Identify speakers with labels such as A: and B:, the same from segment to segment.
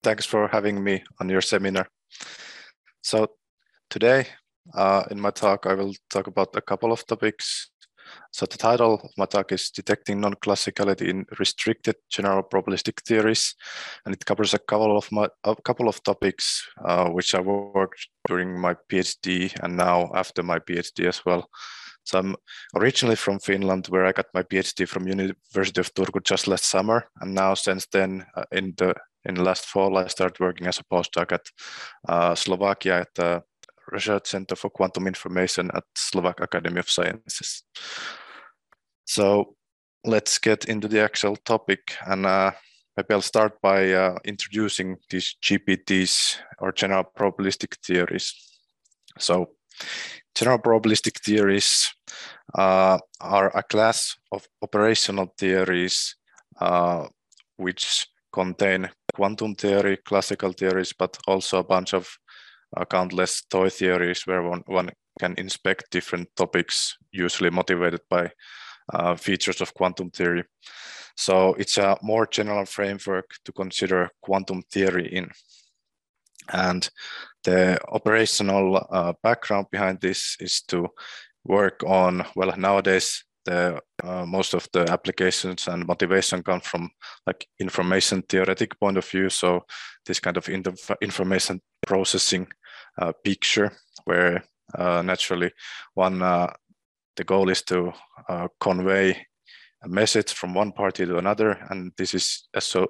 A: Thanks for having me on your seminar. So today in my talk, I will talk about a couple of topics. So the title of my talk is Detecting Non-Classicality in Restricted General Probabilistic Theories, and it covers a couple of topics which I worked during my PhD and now after my PhD as well. So I'm originally from Finland, where I got my PhD from University of Turku just last summer, and now since then in last fall I started working as a postdoc at Slovakia at the Research Center for Quantum Information at Slovak Academy of Sciences. So let's get into the actual topic, and maybe I'll start by introducing these GPTs, or general probabilistic theories. So general probabilistic theories are a class of operational theories which contain quantum theory, classical theories, but also a bunch of countless toy theories where one can inspect different topics, usually motivated by features of quantum theory. So it's a more general framework to consider quantum theory in. And the operational background behind this is to work on, well, nowadays most of the applications and motivation come from like information theoretic point of view. So this kind of information processing picture where naturally the goal is to convey a message from one party to another, and this is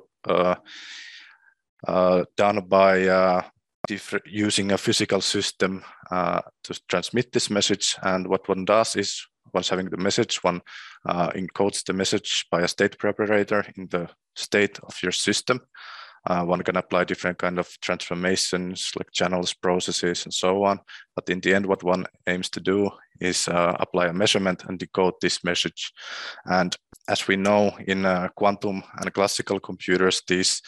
A: done by using a physical system to transmit this message. And what one does is, once having the message, one encodes the message by a state preparator in the state of your system. One can apply different kind of transformations like channels, processes, and so on. But in the end, what one aims to do is apply a measurement and decode this message. And as we know, in quantum and classical computers, these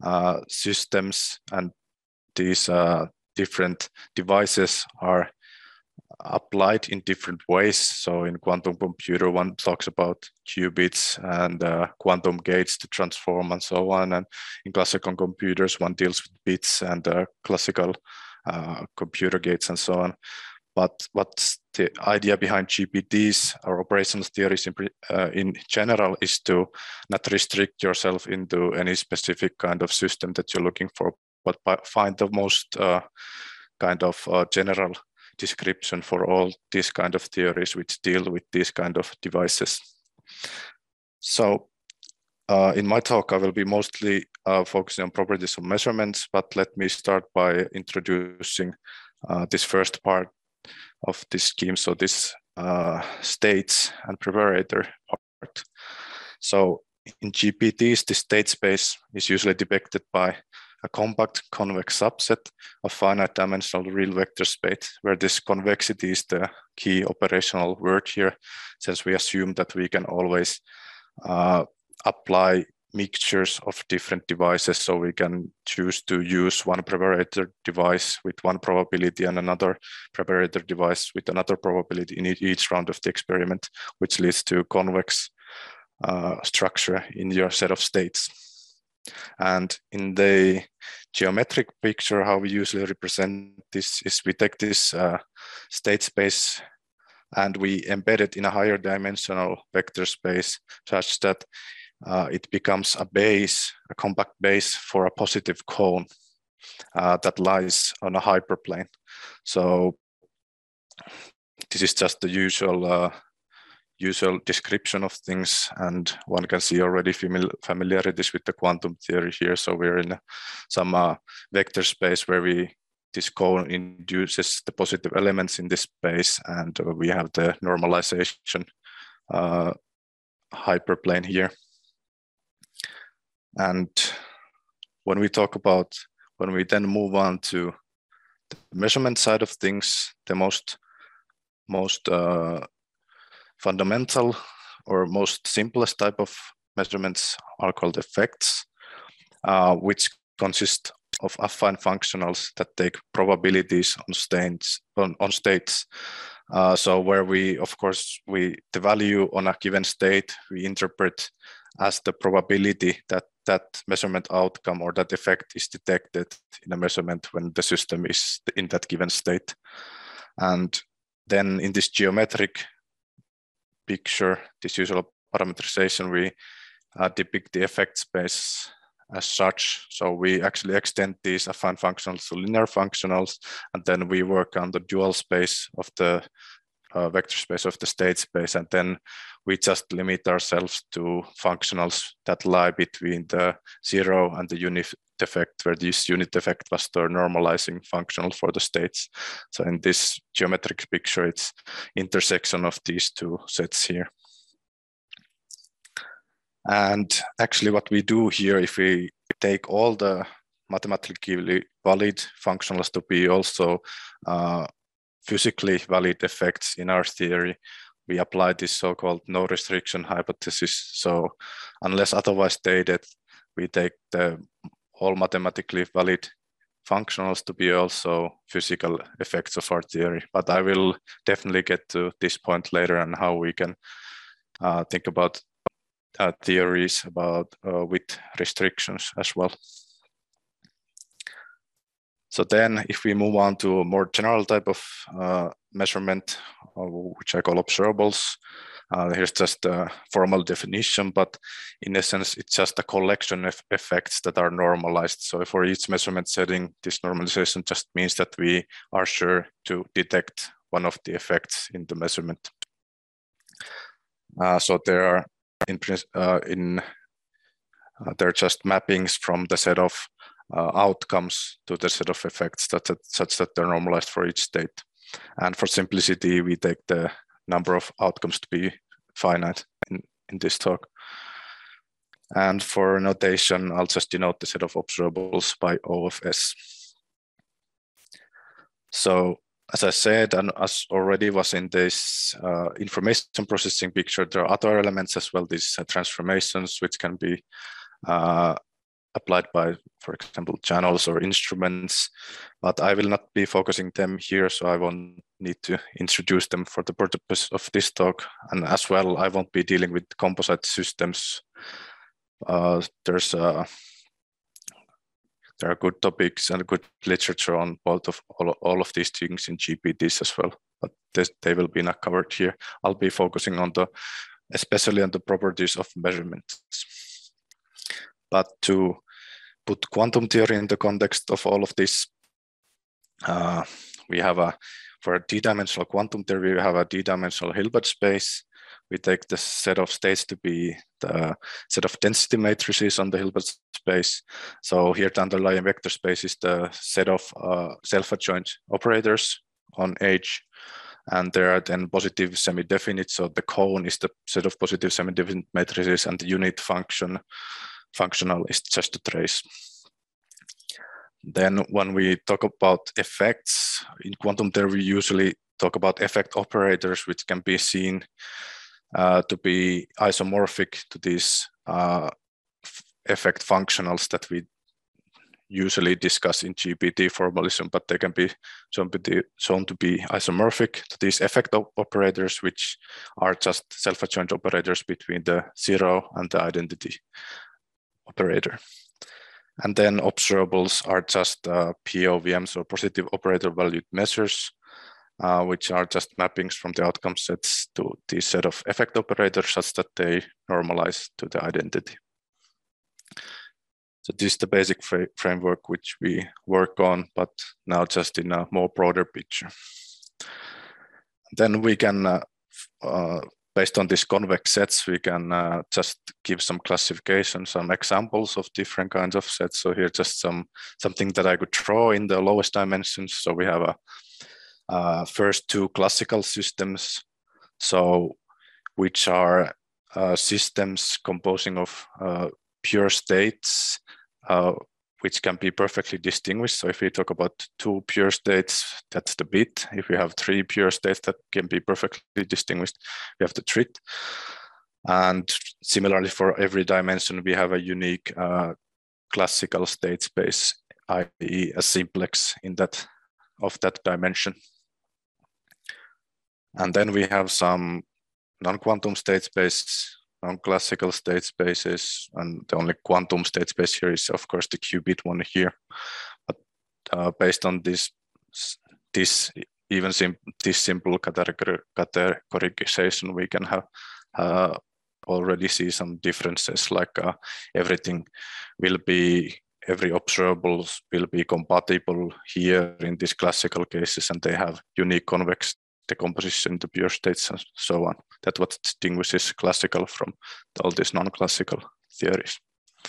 A: systems and these different devices are applied in different ways. So in quantum computer, one talks about qubits and quantum gates to transform and so on. And in classical computers, one deals with bits and classical computer gates and so on. But what's the idea behind GPTs or operational theories in general is to not restrict yourself into any specific kind of system that you're looking for, but find the most kind of general description for all these kind of theories which deal with these kind of devices. So in my talk, I will be mostly focusing on properties of measurements, but let me start by introducing this first part of this scheme. So this states and preparator part. So in GPTs, the state space is usually depicted by a compact convex subset of finite dimensional real vector space, where this convexity is the key operational word here, since we assume that we can always apply mixtures of different devices. So we can choose to use one preparator device with one probability and another preparator device with another probability in each round of the experiment, which leads to convex structure in your set of states. And in the geometric picture, how we usually represent this is we take this state space and we embed it in a higher dimensional vector space such that it becomes a base, a compact base for a positive cone that lies on a hyperplane. So this is just the usual description of things, and one can see already familiarities with the quantum theory here. So we're in some vector space where this cone induces the positive elements in this space, and we have the normalization hyperplane here. And when we then move on to the measurement side of things, the most fundamental or most simplest type of measurements are called effects, which consist of affine functionals that take probabilities on states. So where the value on a given state we interpret as the probability that that measurement outcome or that effect is detected in a measurement when the system is in that given state. And then in this geometric picture, this usual parameterization, we depict the effect space as such. So we actually extend these affine functionals to linear functionals, and then we work on the dual space of the vector space of the state space, and then we just limit ourselves to functionals that lie between the zero and the unit effect, where this unit effect was the normalizing functional for the states. So in this geometric picture, it's intersection of these two sets here. And actually what we do here, if we take all the mathematically valid functionals to be also physically valid effects in our theory, we apply this so-called no restriction hypothesis. So unless otherwise stated, we take the all mathematically valid functionals to be also physical effects of our theory. But I will definitely get to this point later on how we can think about theories about with restrictions as well. So then if we move on to a more general type of measurement, which I call observables, here's just a formal definition, but in essence, it's just a collection of effects that are normalized. So for each measurement setting, this normalization just means that we are sure to detect one of the effects in the measurement. So there are they're just mappings from the set of outcomes to the set of effects such that they're normalized for each state. And for simplicity, we take the number of outcomes to be finite in this talk. And for notation, I'll just denote the set of observables by O of S. So as I said, and as already was in this information processing picture, there are other elements as well, these transformations, which can be applied by, for example, channels or instruments, but I will not be focusing them here, so I won't need to introduce them for the purpose of this talk. And as well, I won't be dealing with composite systems. There are good topics and good literature on both of all of these things in GPTs as well, but they will be not covered here. I'll be focusing on especially on the properties of measurements. But to put quantum theory in the context of all of this, we have for a d-dimensional quantum theory, we have a d-dimensional Hilbert space. We take the set of states to be the set of density matrices on the Hilbert space. So here the underlying vector space is the set of self-adjoint operators on H. And there are then positive semi-definite. So the cone is the set of positive semi-definite matrices, and the unit functional is just a trace. Then when we talk about effects in quantum theory, we usually talk about effect operators, which can be seen to be isomorphic to these effect functionals that we usually discuss in GPT formalism, but they can be shown to be isomorphic to these effect operators, which are just self-adjoint operators between the zero and the identity operator. And then observables are just POVMs, or positive operator valued measures, which are just mappings from the outcome sets to the set of effect operators such that they normalize to the identity. So this is the basic framework which we work on, but now just in a more broader picture. Then we can, based on these convex sets, we can just give some classification, some examples of different kinds of sets. So here just something that I could draw in the lowest dimensions. So we have first two classical systems, so which are systems composing of pure states, which can be perfectly distinguished. So if we talk about two pure states, that's the bit. If we have three pure states that can be perfectly distinguished, we have the trit. And similarly, for every dimension, we have a unique classical state space, i.e. a simplex of that dimension. And then we have some non-quantum state space non-classical state spaces, and the only quantum state space here is of course the qubit one here. But based on this simple categorization, we can have already see some differences, like every observables will be compatible here in these classical cases, and they have unique convex decomposition into pure states and so on. That's what distinguishes classical from all these non-classical theories.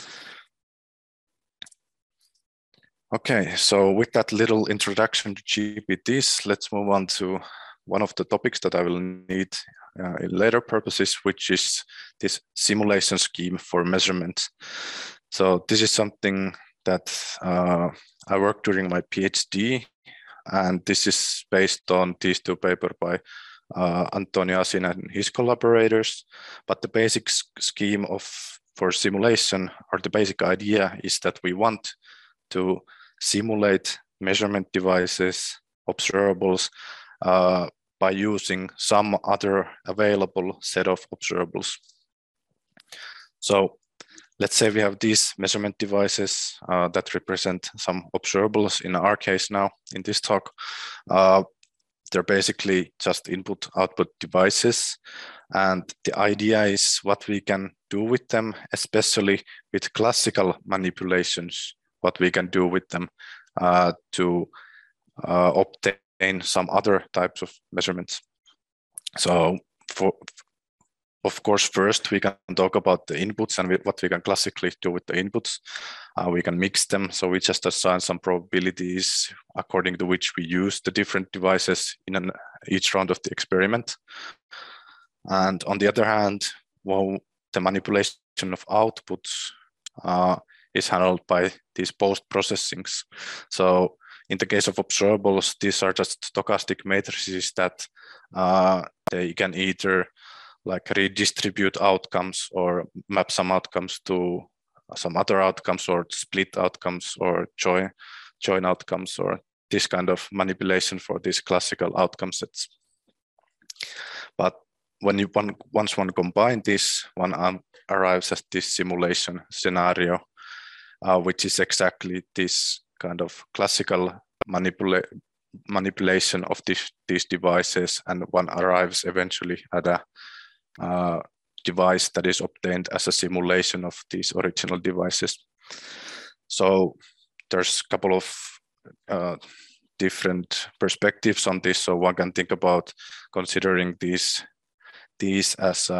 A: Okay, so with that little introduction to GPTs, let's move on to one of the topics that I will need in later purposes, which is this simulation scheme for measurement. So this is something that I worked during my PhD, and this is based on these two papers by Antonio Asin and his collaborators. But the basic scheme for simulation, or the basic idea, is that we want to simulate measurement devices, observables, by using some other available set of observables. So let's say we have these measurement devices that represent some observables. In our case now, in this talk, they're basically just input-output devices. And the idea is what we can do with them, especially with classical manipulations, what we can do with them to obtain some other types of measurements. So of course, first we can talk about the inputs and what we can classically do with the inputs. We can mix them. So we just assign some probabilities according to which we use the different devices in each round of the experiment. And on the other hand, well, the manipulation of outputs is handled by these post-processings. So in the case of observables, these are just stochastic matrices that they can either like redistribute outcomes or map some outcomes to some other outcomes, or split outcomes, or join outcomes, or this kind of manipulation for these classical outcome sets. But when once one combines this, one arrives at this simulation scenario, which is exactly this kind of classical manipulation of these devices, and one arrives eventually at a device that is obtained as a simulation of these original devices. So there's a couple of different perspectives on this. So one can think about considering these as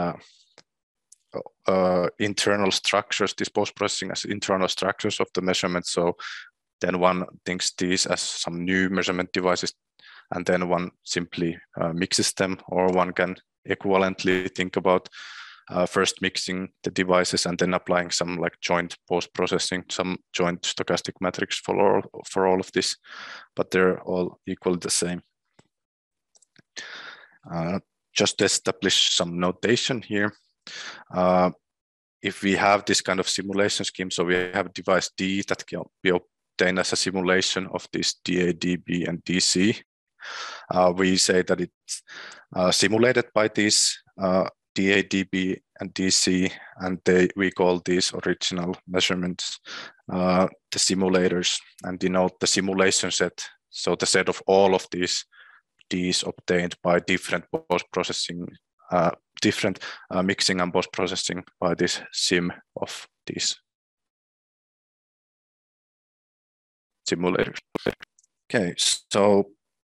A: internal structures, these post-processing as internal structures of the measurement. So then one thinks these as some new measurement devices, and then one simply mixes them, or one can equivalently think about first mixing the devices and then applying some like joint post-processing, some joint stochastic matrix for all of this, but they're all equally the same. Just to establish some notation here, if we have this kind of simulation scheme, so we have device D that can be obtained as a simulation of this DA, DB, and DC. We say that it's simulated by these DA, DB, and DC, and we call these original measurements the simulators, and denote the simulation set. So the set of all of these Ds obtained by different post-processing, different mixing and post-processing by this sim of these simulators. Okay, so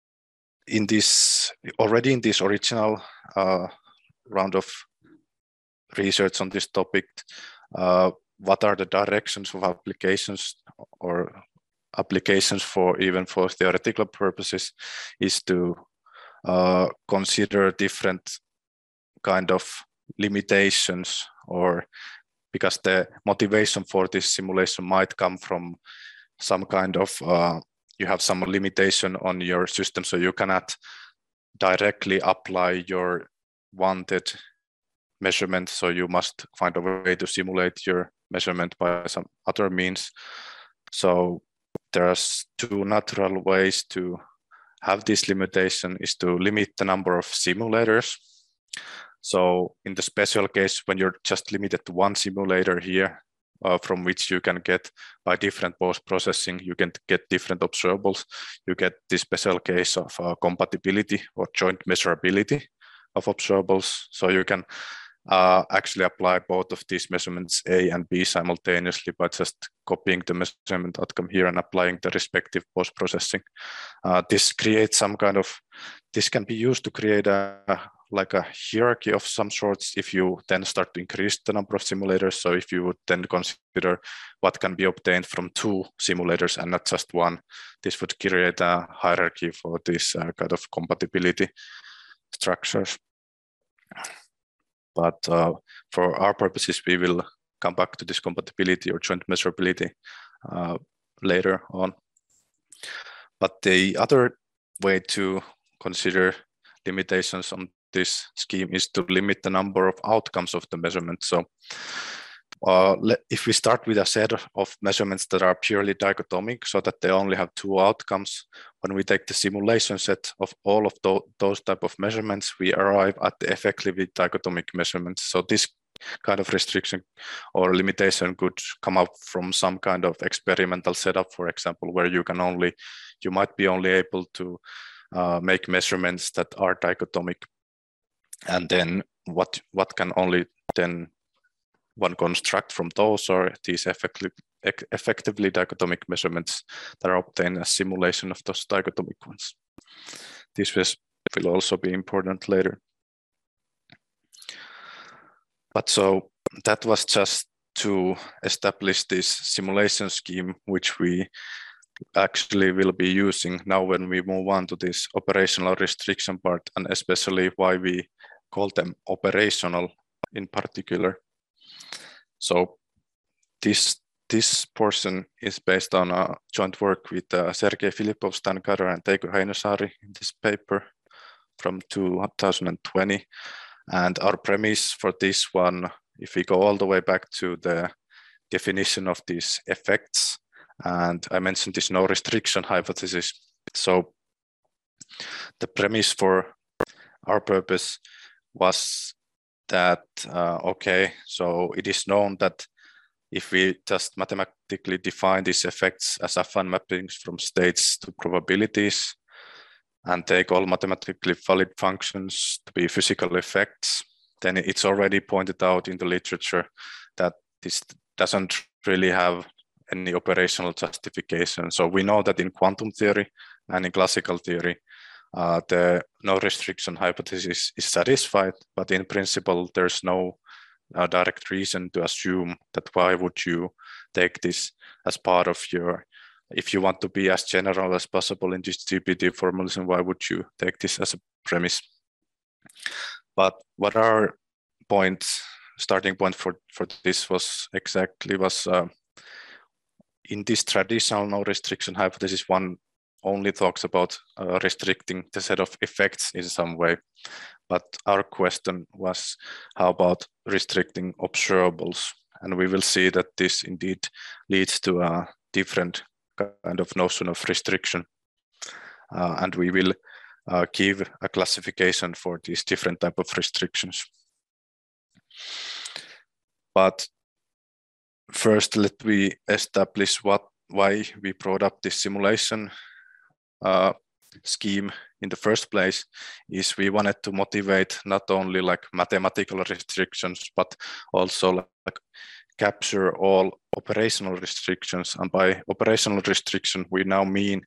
A: already in this original round of research on this topic, what are the directions of applications, or applications even for theoretical purposes, is to consider different kind of limitations, or because the motivation for this simulation might come from some kind of you have some limitation on your system, so you cannot directly apply your wanted measurement, so you must find a way to simulate your measurement by some other means. So there are two natural ways to have this limitation: is to limit the number of simulators, So in the special case, when you're just limited to one simulator here, from which you can get by different post-processing, you can get different observables. You get this special case of compatibility or joint measurability of observables. So you can actually apply both of these measurements A and B simultaneously by just copying the measurement outcome here and applying the respective post-processing. This creates some kind of, this can be used to create like a hierarchy of some sorts if you then start to increase the number of simulators. So if you would then consider what can be obtained from 2 simulators and not just one, this would create a hierarchy for this kind of compatibility structures. But for our purposes, we will come back to this compatibility or joint measurability later on. But the other way to consider limitations on this scheme is to limit the number of outcomes of the measurement. So if we start with a set of measurements that are purely dichotomic, so that they only have 2 outcomes, when we take the simulation set of all of those type of measurements, we arrive at the effectively dichotomic measurements. So this kind of restriction or limitation could come up from some kind of experimental setup, for example, where you might be only able to make measurements that are dichotomic, and then what can only then one construct from those are these effectively dichotomic measurements that are obtained as simulation of those dichotomic ones. This will also be important later. But so that was just to establish this simulation scheme, which we actually will be using now when we move on to this operational restriction part, and especially why we call them operational in particular. So this portion is based on a joint work with Sergei Filippov, Stan Carter, and Teiku Heinosaari in this paper from 2020. And our premise for this one, if we go all the way back to the definition of these effects, and I mentioned this no restriction hypothesis. So the premise for our purpose was that, okay, so it is known that if we just mathematically define these effects as affine mappings from states to probabilities and take all mathematically valid functions to be physical effects, then it's already pointed out in the literature that this doesn't really have any operational justification. So we know that in quantum theory and in classical theory, the no restriction hypothesis is satisfied, but in principle, there's no direct reason to assume that why would you take this as part of your, if you want to be as general as possible in this GPT formalism, why would you take this as a premise? But what our starting point for this was in this traditional no restriction hypothesis, one only talks about restricting the set of effects in some way. But our question was, how about restricting observables? And we will see that this indeed leads to a different kind of notion of restriction. And we will give a classification for these different type of restrictions. But first, let me establish why we brought up this simulation scheme in the first place. Is we wanted to motivate not only like mathematical restrictions, but also like capture all operational restrictions. And by operational restriction, we now mean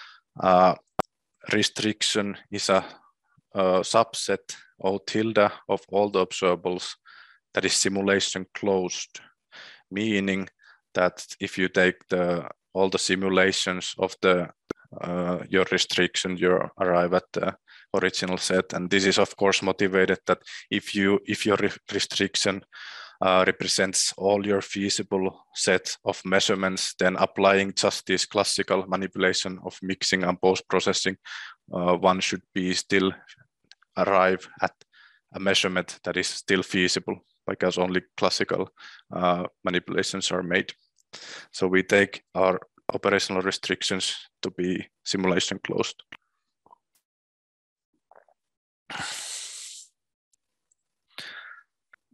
A: restriction is a subset O tilde of all the observables that is simulation closed, meaning that if you take all the simulations of your restriction, you arrive at the original set. And this is of course motivated that if your restriction represents all your feasible set of measurements, then applying just this classical manipulation of mixing and post-processing, one should be still arrive at a measurement that is still feasible, because only classical manipulations are made. So we take our operational restrictions to be simulation closed.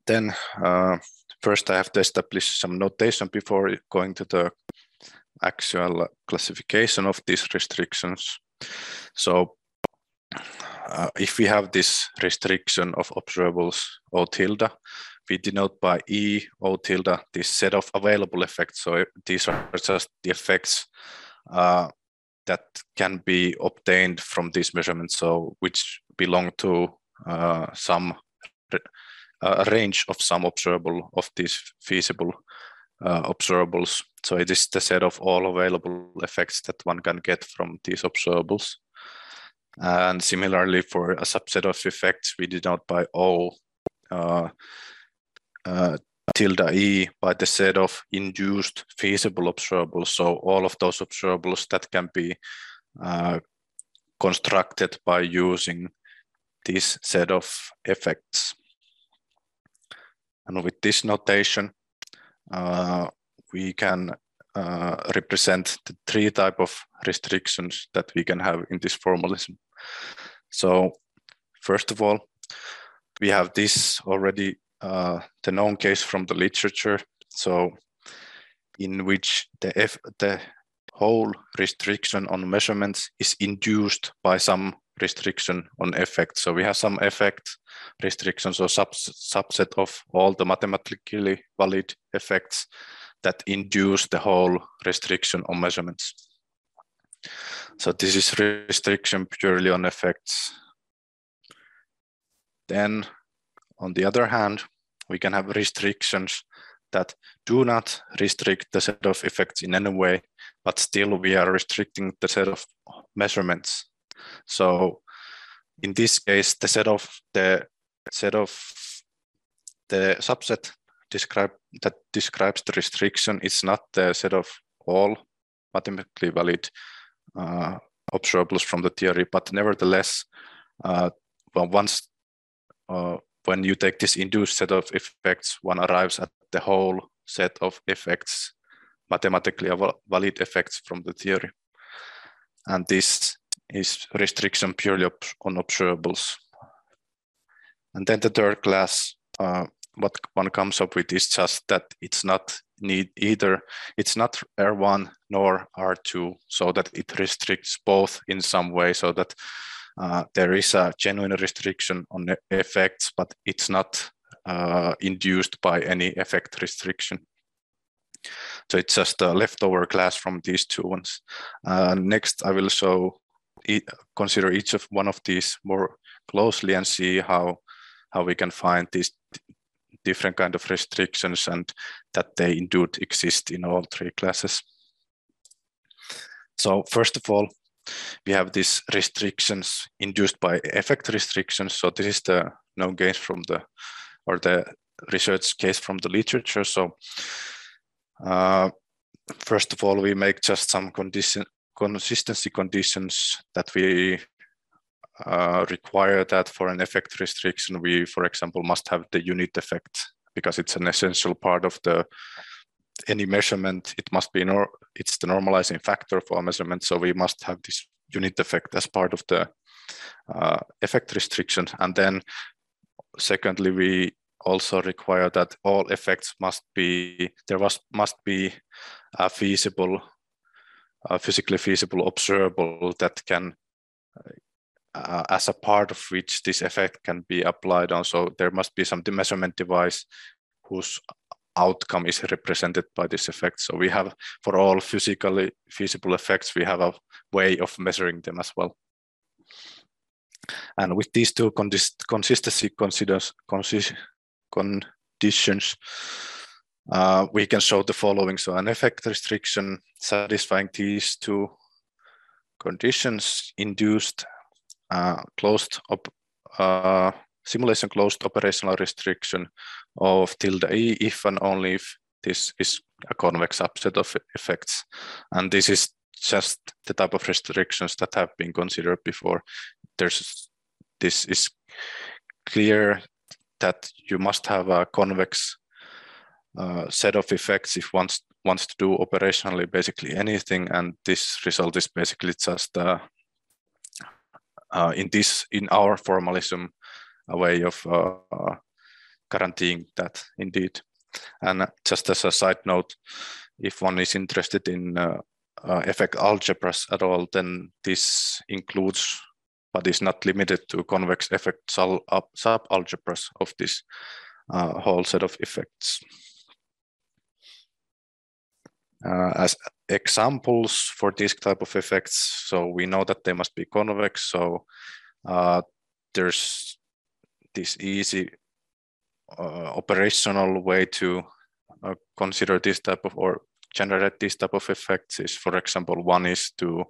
A: then first I have to establish some notation before going to the actual classification of these restrictions. So if we have this restriction of observables O tilde, we denote by E O tilde this set of available effects. So these are just the effects that can be obtained from these measurements, so which belong to some range of some observable of these feasible observables. So it is the set of all available effects that one can get from these observables. And similarly, for a subset of effects, we denote by O tilde E by the set of induced feasible observables. So all of those observables that can be constructed by using this set of effects. And with this notation, we can represent the three types of restrictions that we can have in this formalism. So first of all, we have this already, the known case from the literature, so in which the whole restriction on measurements is induced by some restriction on effect. So we have some effect restrictions or subset of all the mathematically valid effects that induce the whole restriction on measurements. So this is restriction purely on effects. Then on the other hand, we can have restrictions that do not restrict the set of effects in any way, but still we are restricting the set of measurements. So in this case, the subset that describes the restriction is not the set of all mathematically valid observables from the theory, but nevertheless, when you take this induced set of effects, one arrives at the whole set of effects, mathematically valid effects from the theory. And this is restriction purely on observables. And then the third class, what one comes up with is just that it's not it's not R1 nor R2, so that it restricts both in some way, so that there is a genuine restriction on the effects, but it's not induced by any effect restriction. So it's just a leftover class from these two ones. Next, I will consider each of one of these more closely and see how we can find these different kind of restrictions and that they indeed exist in all three classes. So first of all, we have these restrictions induced by effect restrictions. So this is the known case from the research case from the literature. So first of all, we make just some consistency conditions that we require that for an effect restriction, we, for example, must have the unit effect because it's an essential part of any measurement. It must be it's the normalizing factor for a measurement, so we must have this unit effect as part of the effect restriction. And then secondly, we also require that all effects must be a physically feasible observable that can as a part of which this effect can be applied on. So there must be some measurement device whose outcome is represented by this effect. So we have, for all physically feasible effects, we have a way of measuring them as well. And with these two consistency conditions, we can show the following. So an effect restriction satisfying these two conditions induced simulation closed operational restriction of tilde E if and only if this is a convex subset of effects. And this is just the type of restrictions that have been considered before. This is clear that you must have a convex set of effects if one wants to do operationally basically anything, and this result is basically just in our formalism a way of guaranteeing that indeed. And just as a side note, if one is interested in effect algebras at all, then this includes, but is not limited to, convex effect subalgebras of this whole set of effects. As examples for this type of effects, so we know that they must be convex. So there's this easy operational way to consider this type of, or generate this type of effects is, for example, one is to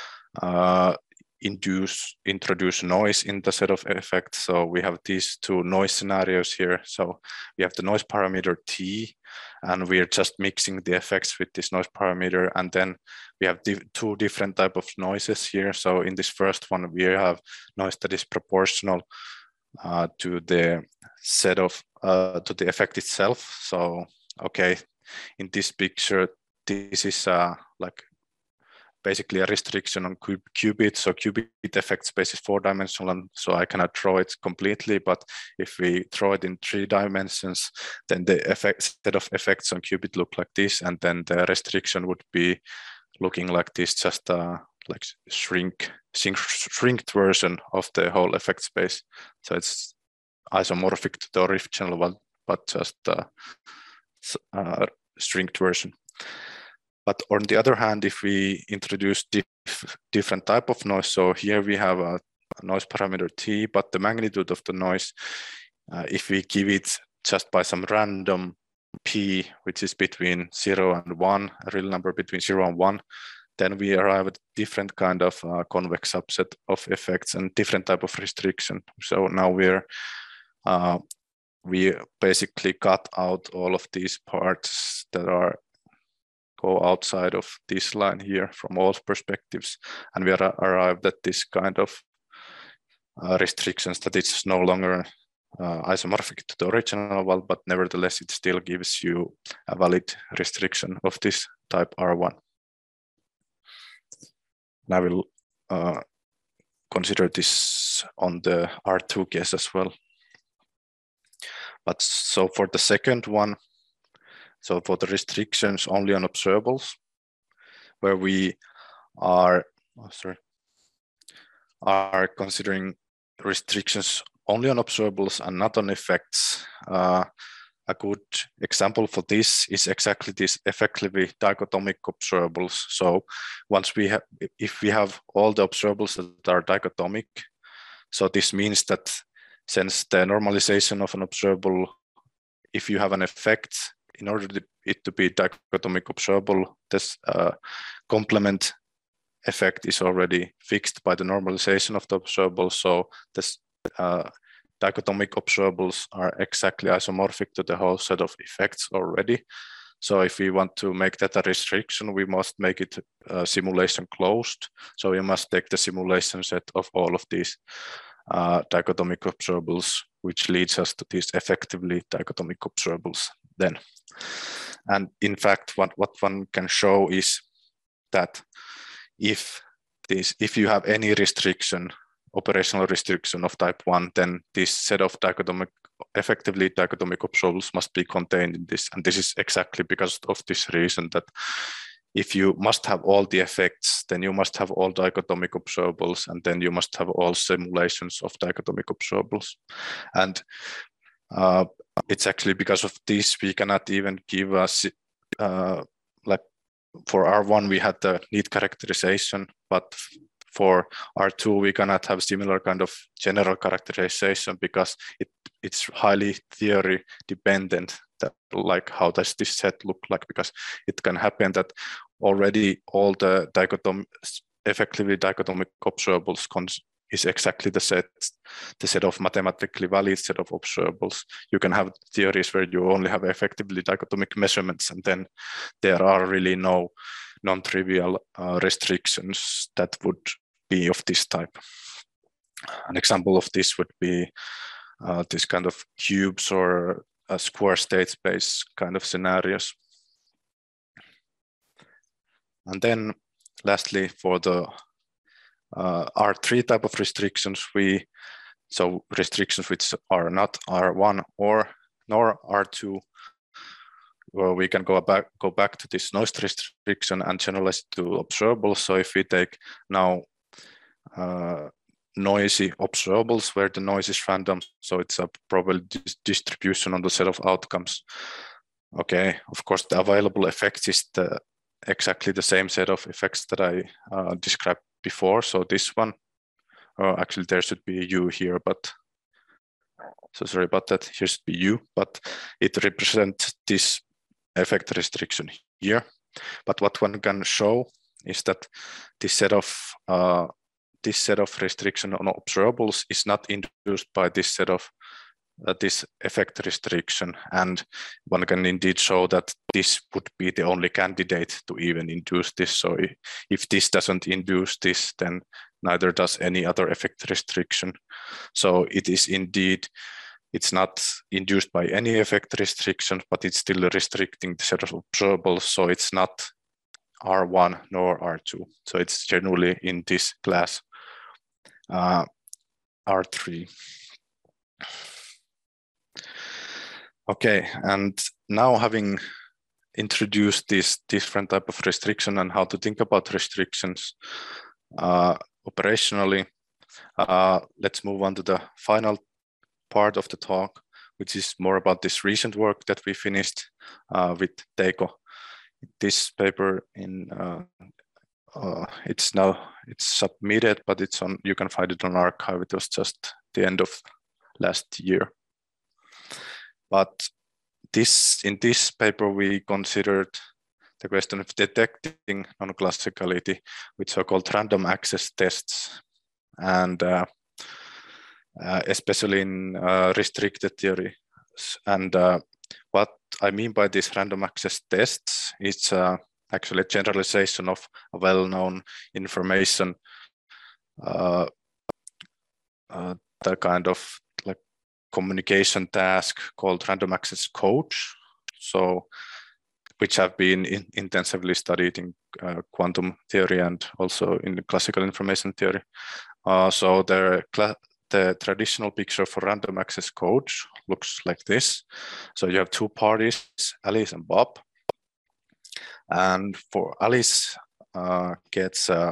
A: introduce noise in the set of effects. So we have these two noise scenarios here. So we have the noise parameter T, and we're just mixing the effects with this noise parameter. And then we have two different type of noises here. So in this first one, we have noise that is proportional to the set of, to the effect itself. So, okay, in this picture, this is like basically a restriction on qubit. So qubit effect space is 4-dimensional, so I cannot draw it completely. But if we draw it in 3 dimensions, then the set of effects on qubit look like this, and then the restriction would be looking like this, just like shrinked version of the whole effect space. So it's isomorphic to the original one, but just shrinked version. But on the other hand, if we introduce different type of noise, so here we have a noise parameter T, but the magnitude of the noise, if we give it just by some random P, which is between 0 and 1, a real number between 0 and 1, then we arrive at different kind of convex subset of effects and different type of restriction. So now we basically cut out all of these parts that go outside of this line here from all perspectives, and we arrived at this kind of restrictions that it's no longer isomorphic to the original one, but nevertheless it still gives you a valid restriction of this type R1. And I will consider this on the R2 case as well. But so for the second one, so for the restrictions only on observables, where we are considering restrictions only on observables and not on effects. A good example for this is exactly this effectively dichotomic observables. So once we have, if we have all the observables that are dichotomic, so this means that since the normalization of an observable, if you have an effect, in order to it to be dichotomic observable, this complement effect is already fixed by the normalization of the observable. So this dichotomic observables are exactly isomorphic to the whole set of effects already. So if we want to make that a restriction, we must make it simulation closed. So we must take the simulation set of all of these dichotomic observables, which leads us to these effectively dichotomic observables then. And in fact, what one can show is that if you have any restriction, operational restriction of type 1, then this set of effectively dichotomic observables must be contained in this. And this is exactly because of this reason, that if you must have all the effects, then you must have all dichotomic observables, and then you must have all simulations of dichotomic observables. And it's actually because of this we cannot even give us like for R1 we had the neat characterization, but for R2 we cannot have similar kind of general characterization because it's highly theory dependent, that like how does this set look like, because it can happen that already all the effectively dichotomic observables is exactly the set of mathematically valid set of observables. You can have theories where you only have effectively dichotomic measurements, and then there are really no non-trivial restrictions that would be of this type. An example of this would be this kind of cubes or square state space kind of scenarios. And then lastly, for the R3 type of restrictions, so restrictions which are not R1 or nor R2, well, we can go back to this noise restriction and generalize it to observables. So if we take now noisy observables where the noise is random, so it's a probability distribution on the set of outcomes. Okay, of course, the available effects is exactly the same set of effects that I described before. So this one, actually there should be a U here, but so sorry about that. Here should be U, but it represents this effect restriction here. But what one can show is that this set of restriction on observables is not induced by this set of this effect restriction, and one can indeed show that this would be the only candidate to even induce this. So if this doesn't induce this, then neither does any other effect restriction. So it is indeed, it's not induced by any effect restriction, but it's still restricting the set of observables. So it's not R1 nor R2. So it's generally in this class R3. Okay, and now having introduced this different type of restriction and how to think about restrictions operationally, let's move on to the final part of the talk, which is more about this recent work that we finished with Teiko. This paper it's submitted, but it's on, you can find it on arXiv. It was just the end of last year. But in this paper, we considered the question of detecting non-classicality with so-called random access tests, and especially in restricted theory. And what I mean by these random access tests is actually a generalization of a well-known information, the kind of like communication task called random access codes, so which have been intensively studied in quantum theory and also in classical information theory. So the traditional picture for random access codes looks like this. So you have two parties, Alice and Bob. And for Alice gets a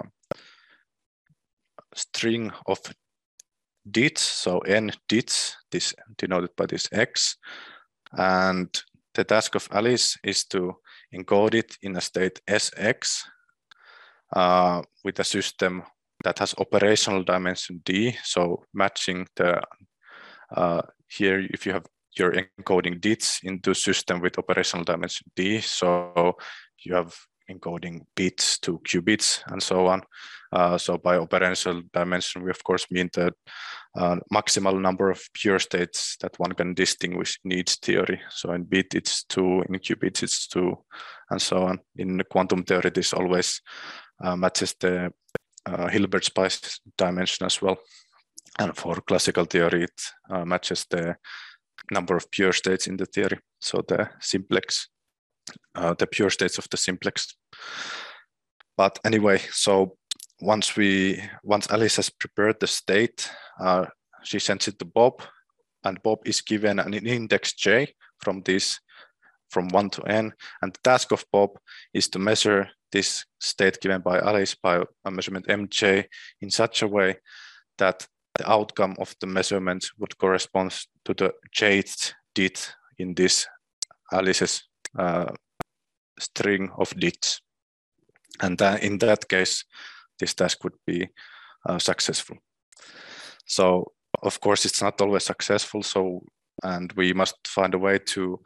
A: string of dits, so n dits, this denoted by this x. And the task of Alice is to encode it in a state Sx with a system that has operational dimension d, so matching the, here if you have your encoding dits into system with operational dimension d, so you have encoding bits to qubits and so on. So by operational dimension, we of course mean the maximal number of pure states that one can distinguish in each theory. So in bit it's 2, in qubits it's 2, and so on. In quantum theory, this always matches the Hilbert space dimension as well. And for classical theory, it matches the number of pure states in the theory. So the simplex, the pure states of the simplex. But anyway, so once Alice has prepared the state, she sends it to Bob, and Bob is given an index j from 1 to n, and the task of Bob is to measure this state given by Alice by a measurement mj in such a way that the outcome of the measurement would correspond to the jth dit in this Alice's string of dits. And in that case, this task would be successful. So of course, it's not always successful. So, and we must find a way to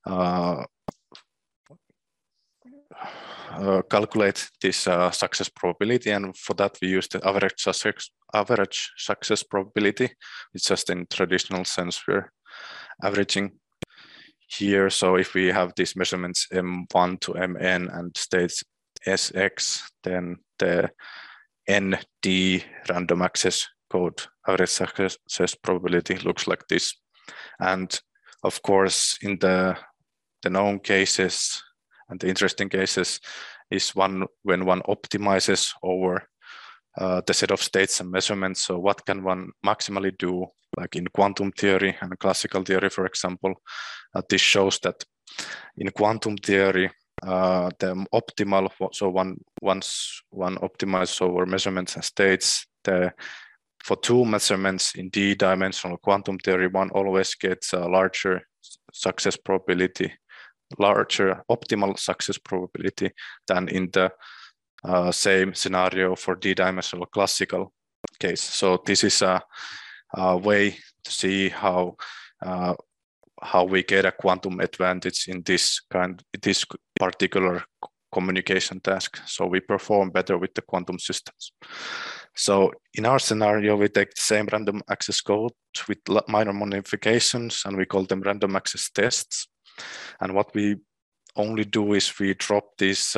A: calculate this success probability, and for that we use the average success probability. It's just in traditional sense we're averaging here. So if we have these measurements m1 to mn and states Sx, then the nd random access code average success probability looks like this. And of course, in the known cases and the interesting cases is when one optimizes over the set of states and measurements. So what can one maximally do like in quantum theory and classical theory, for example. This shows that in quantum theory, the optimal, so once one optimizes over measurements and states, for two measurements in d-dimensional quantum theory, one always gets a larger success probability, larger optimal success probability than in the same scenario for d-dimensional classical case. So this is a way to see how we get a quantum advantage in this particular communication task. So we perform better with the quantum systems. So in our scenario, we take the same random access code with minor modifications, and we call them random access tests. And what we only do is we drop this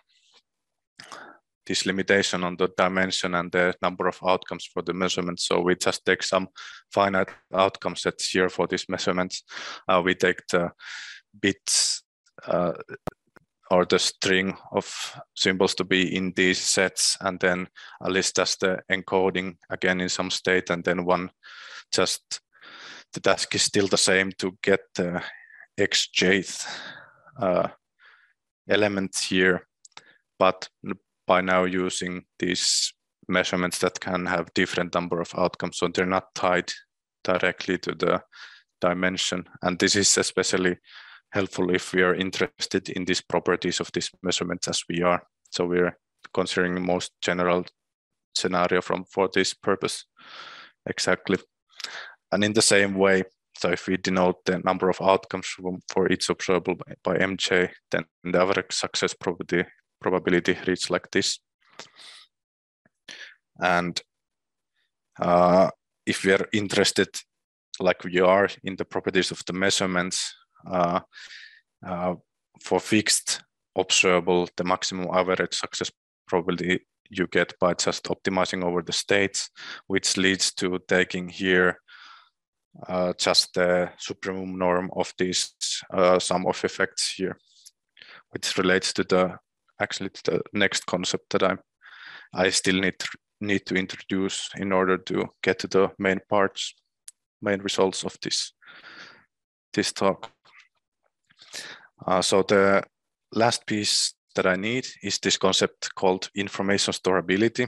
A: limitation on the dimension and the number of outcomes for the measurements. So we just take some finite outcome sets here for these measurements. We take the bits or the string of symbols to be in these sets, and then list as the encoding again in some state, and then the task is still the same to get the xjth element here, but by now using these measurements that can have different number of outcomes, so they're not tied directly to the dimension. And this is especially helpful if we are interested in these properties of these measurements as we are. So we're considering the most general scenario for this purpose. Exactly. And in the same way, so if we denote the number of outcomes for each observable by mj, then the average success probability reads like this. And if we are interested, like we are, in the properties of the measurements, for fixed observable, the maximum average success probability you get by just optimizing over the states, which leads to taking here just the supremum norm of this sum of effects here, which relates to the next concept that I still need to introduce in order to get to the main results of this talk. So the last piece that I need is this concept called information storability,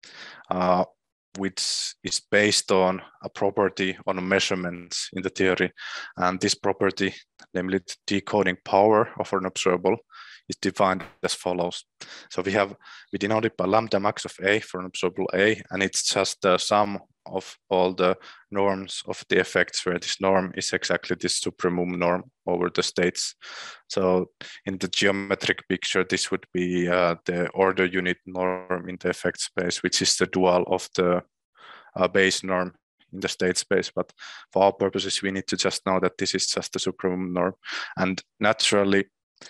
A: which is based on a property on measurements in the theory. And this property, namely the decoding power of an observable, is defined as follows. So we denote it by lambda max of A for an observable A, and it's just the sum of all the norms of the effects, where this norm is exactly this supremum norm over the states. So in the geometric picture, this would be the order unit norm in the effect space, which is the dual of the base norm in the state space. But for our purposes, we need to just know that this is just the supremum norm. And naturally,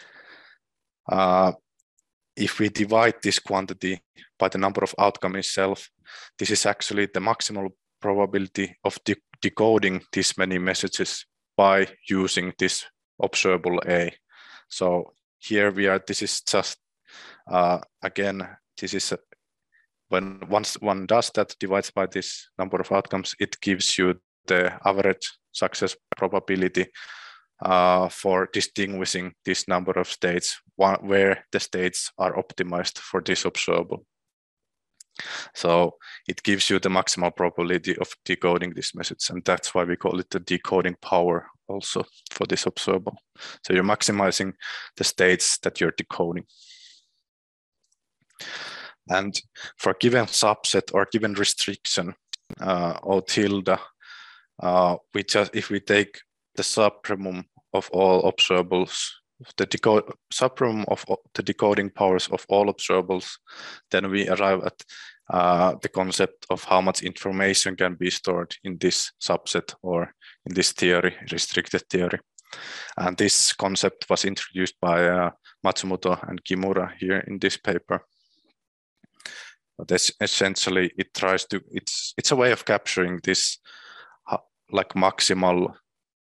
A: if we divide this quantity by the number of outcome itself, this is actually the maximal probability of decoding this many messages by using this observable A. So here we are, this is just, again, this is, once one does that, divides by this number of outcomes, it gives you the average success probability for distinguishing this number of states where the states are optimized for this observable. So it gives you the maximal probability of decoding this message, and that's why we call it the decoding power also for this observable. So you're maximizing the states that you're decoding. And for a given subset or given restriction, or tilde, if we take the supremum of all observables, the supremum of the decoding powers of all observables, then we arrive at the concept of how much information can be stored in this subset or in this theory, restricted theory. And this concept was introduced by Matsumoto and Kimura here in this paper. But essentially, it tries to, it's a way of capturing this like maximal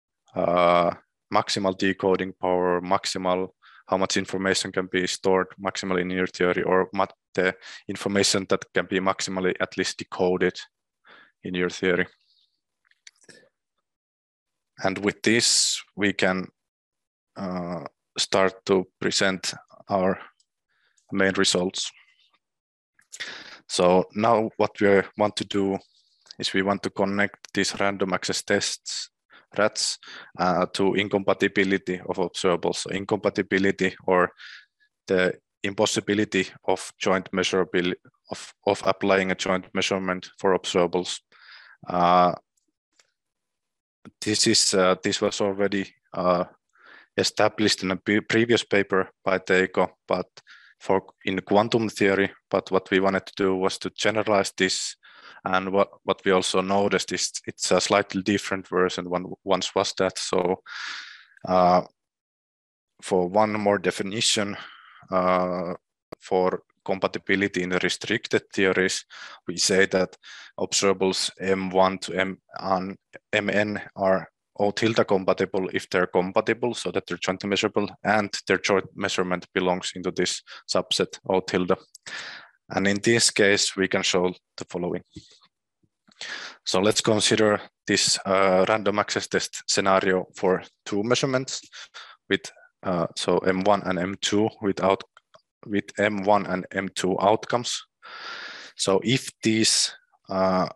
A: decoding power, how much information can be stored maximally in your theory, or the information that can be maximally at least decoded in your theory. And with this, we can start to present our main results. So now what we want to do is we want to connect these random access tests, RATs, to incompatibility of observables. So incompatibility, or the impossibility of joint measurability, of applying a joint measurement for observables. This was already established in a previous paper by Teiko, but in quantum theory. But what we wanted to do was to generalize this, and what we also noticed is it's a slightly different version once was that. So for one more definition for compatibility in the restricted theories, we say that observables M1 to Mn are O tilde compatible if they're compatible, so that they're jointly measurable, and their joint measurement belongs into this subset O tilde. And in this case, we can show the following. So let's consider this random access test scenario for two measurements with so M1 and M2 with M1 and M2 outcomes. So if these are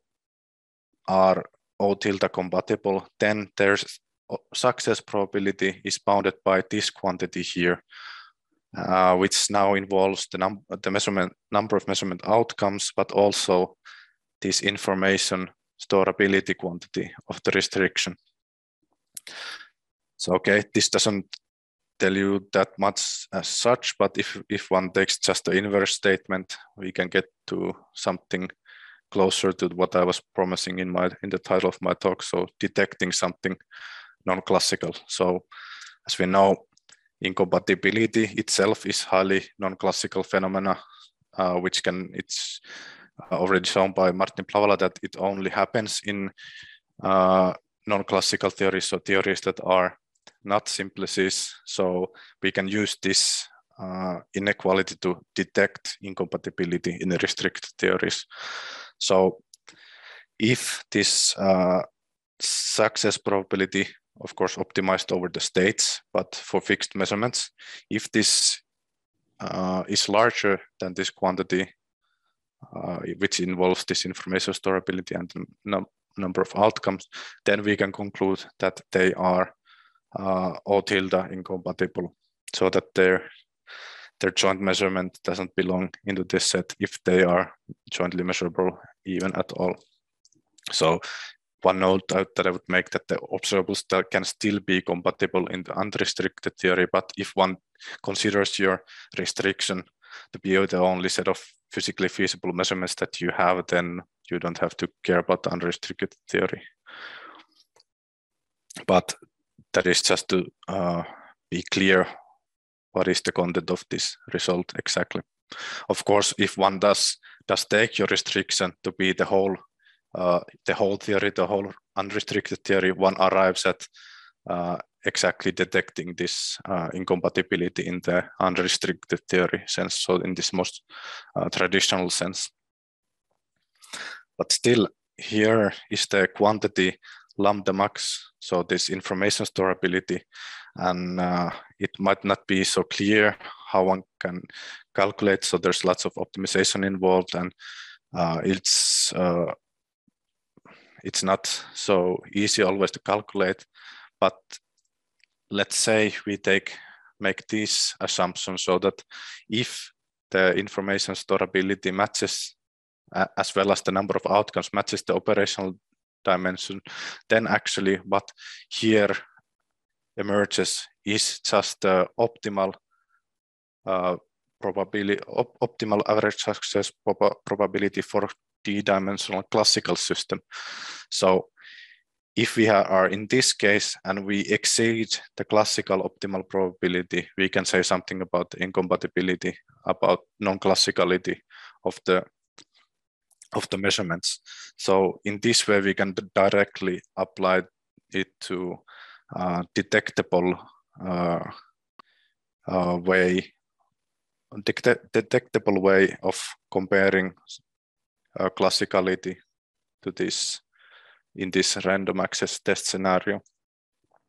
A: O tilde compatible, then their success probability is bounded by this quantity here, which now involves the number of measurement outcomes, but also this information storability quantity of the restriction. So okay, this doesn't tell you that much as such, but if one takes just the inverse statement, we can get to something closer to what I was promising in the title of my talk. So detecting something non-classical. So as we know, incompatibility itself is highly non-classical phenomena, it's already shown by Martin Plavala that it only happens in non-classical theories, so theories that are not simplices. So we can use this inequality to detect incompatibility in the restricted theories. So if this success probability, of course, optimized over the states, but for fixed measurements, if this is larger than this quantity, which involves this information storability and the number of outcomes, then we can conclude that they are O tilde incompatible, so that their joint measurement doesn't belong into this set if they are jointly measurable even at all. So one note that I would make, that the observables can still be compatible in the unrestricted theory, but if one considers your restriction to be the only set of physically feasible measurements that you have, then you don't have to care about the unrestricted theory. But that is just to be clear what is the content of this result exactly. Of course, if one does take your restriction to be the whole theory, the whole unrestricted theory, one arrives at exactly detecting this incompatibility in the unrestricted theory sense, so in this most traditional sense. But still, here is the quantity lambda max, so this information storability, and it might not be so clear how one can calculate, so there's lots of optimization involved, and it's not so easy always to calculate. But let's say we make these assumptions, so that if the information storability matches as well as the number of outcomes matches the operational dimension, then actually what here emerges is just the optimal optimal average success probability for d-dimensional classical system. So if we are in this case and we exceed the classical optimal probability, we can say something about the incompatibility, about non-classicality of the measurements. So in this way, we can directly apply it to detectable way of comparing classicality to this in this random access test scenario.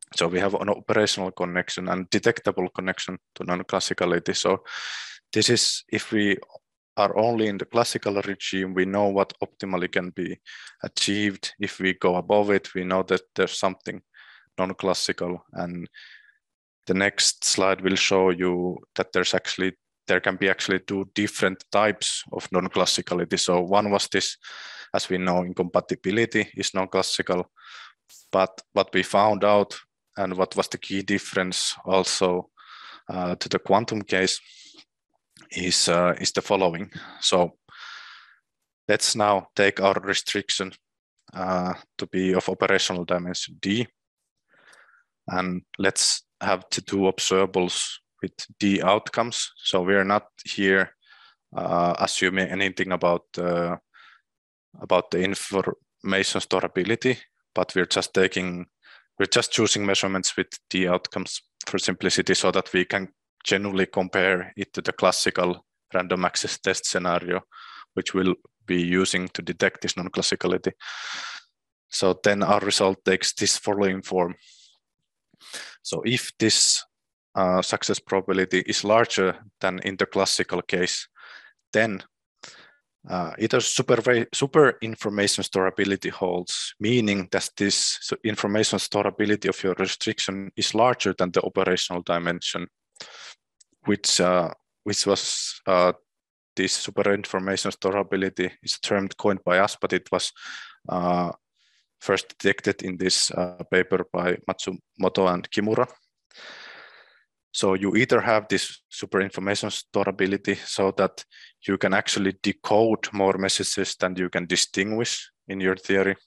A: So we have an operational connection and detectable connection to non-classicality. So this is, if we are only in the classical regime, we know what optimally can be achieved. If we go above it, we know that there's something non-classical. And the next slide will show you that there can be actually two different types of non-classicality. So one was this, as we know, incompatibility is non-classical. But what we found out, and what was the key difference also to the quantum case, is the following. So let's now take our restriction to be of operational dimension D, and let's have the two observables with D outcomes. So we are not here assuming anything about the information storability, but we're just choosing measurements with D outcomes for simplicity, so that we can genuinely compare it to the classical random access test scenario, which we'll be using to detect this non-classicality. So then our result takes this following form. So if this success probability is larger than in the classical case, then either super information storability holds, meaning that this information storability of your restriction is larger than the operational dimension, which was this super information storability is a term coined by us, but it was first detected in this paper by Matsumoto and Kimura. So you either have this super information storability so that you can actually decode more messages than you can distinguish in your theory,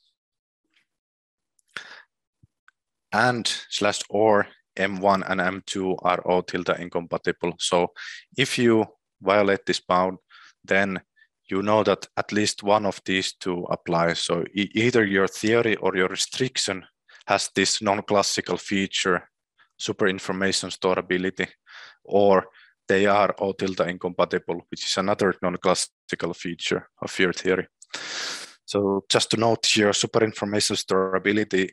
A: and /or M1 and M2 are O tilde incompatible. So if you violate this bound, then you know that at least one of these two applies. So either your theory or your restriction has this non-classical feature, super information storability, or they are O tilde incompatible, which is another non-classical feature of your theory. So just to note here, super information storability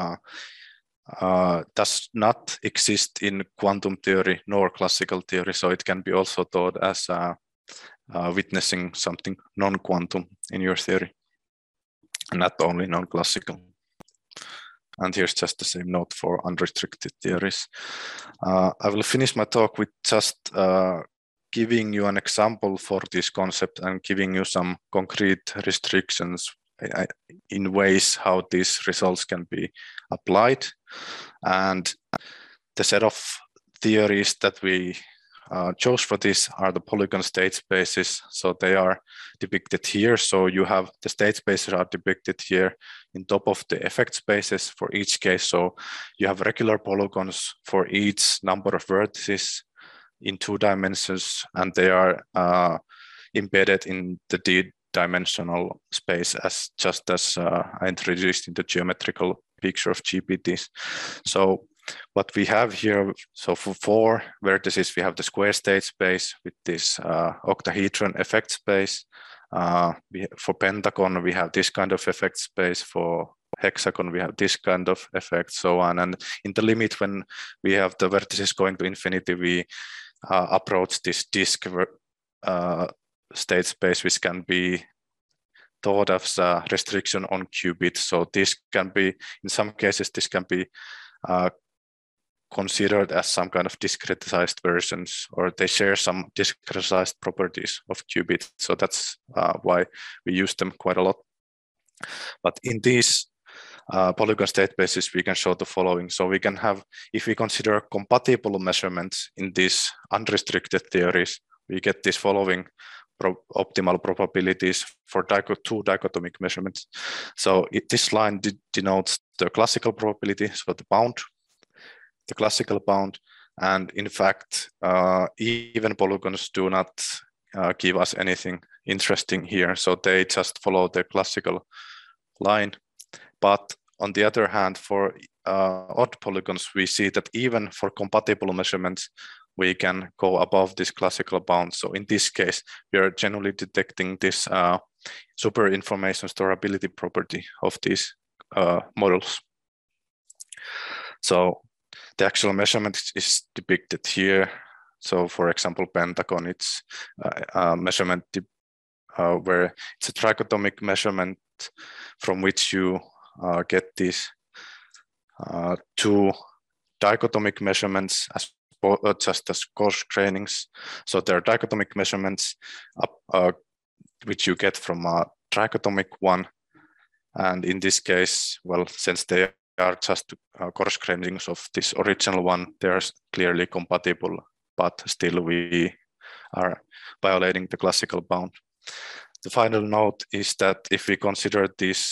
A: does not exist in quantum theory nor classical theory, so it can be also thought as witnessing something non-quantum in your theory, and not only non-classical. And here's just the same note for unrestricted theories. I will finish my talk with just giving you an example for this concept and giving you some concrete restrictions in ways how these results can be applied. And the set of theories that we chose for this are the polygon state spaces. So they are depicted here. So you have the state spaces are depicted here in top of the effect spaces for each case. So you have regular polygons for each number of vertices in 2 dimensions, and they are embedded in the D-dimensional space as I introduced in the geometrical picture of GPTs. So what we have here, so for 4 vertices, we have the square state space with this octahedron effect space. For pentagon, we have this kind of effect space. For hexagon, we have this kind of effect, so on. And in the limit, when we have the vertices going to infinity, we approach this disk state space, which can be thought of as a restriction on qubits. So this can be, in some cases, this can be considered as some kind of discretized versions, or they share some discretized properties of qubits. So that's why we use them quite a lot. But in these polygon state spaces, we can show the following. So we can have, if we consider compatible measurements in these unrestricted theories, we get these following optimal probabilities for 2 dichotomic measurements. So this line denotes the classical probability, so the bound, the classical bound, and in fact, even polygons do not give us anything interesting here, so they just follow the classical line. But on the other hand, for odd polygons, we see that even for compatible measurements, we can go above this classical bound. So in this case, we are generally detecting this super information storability property of these models. So the actual measurement is depicted here. So for example, pentagon, it's a measurement where it's a trichotomic measurement from which you get these two dichotomic measurements as just as coarse grainings. So there are dichotomic measurements which you get from a trichotomic one. And in this case, well, since they are just coarse grainings of this original one, they are clearly compatible, but still we are violating the classical bound. The final note is that if we consider this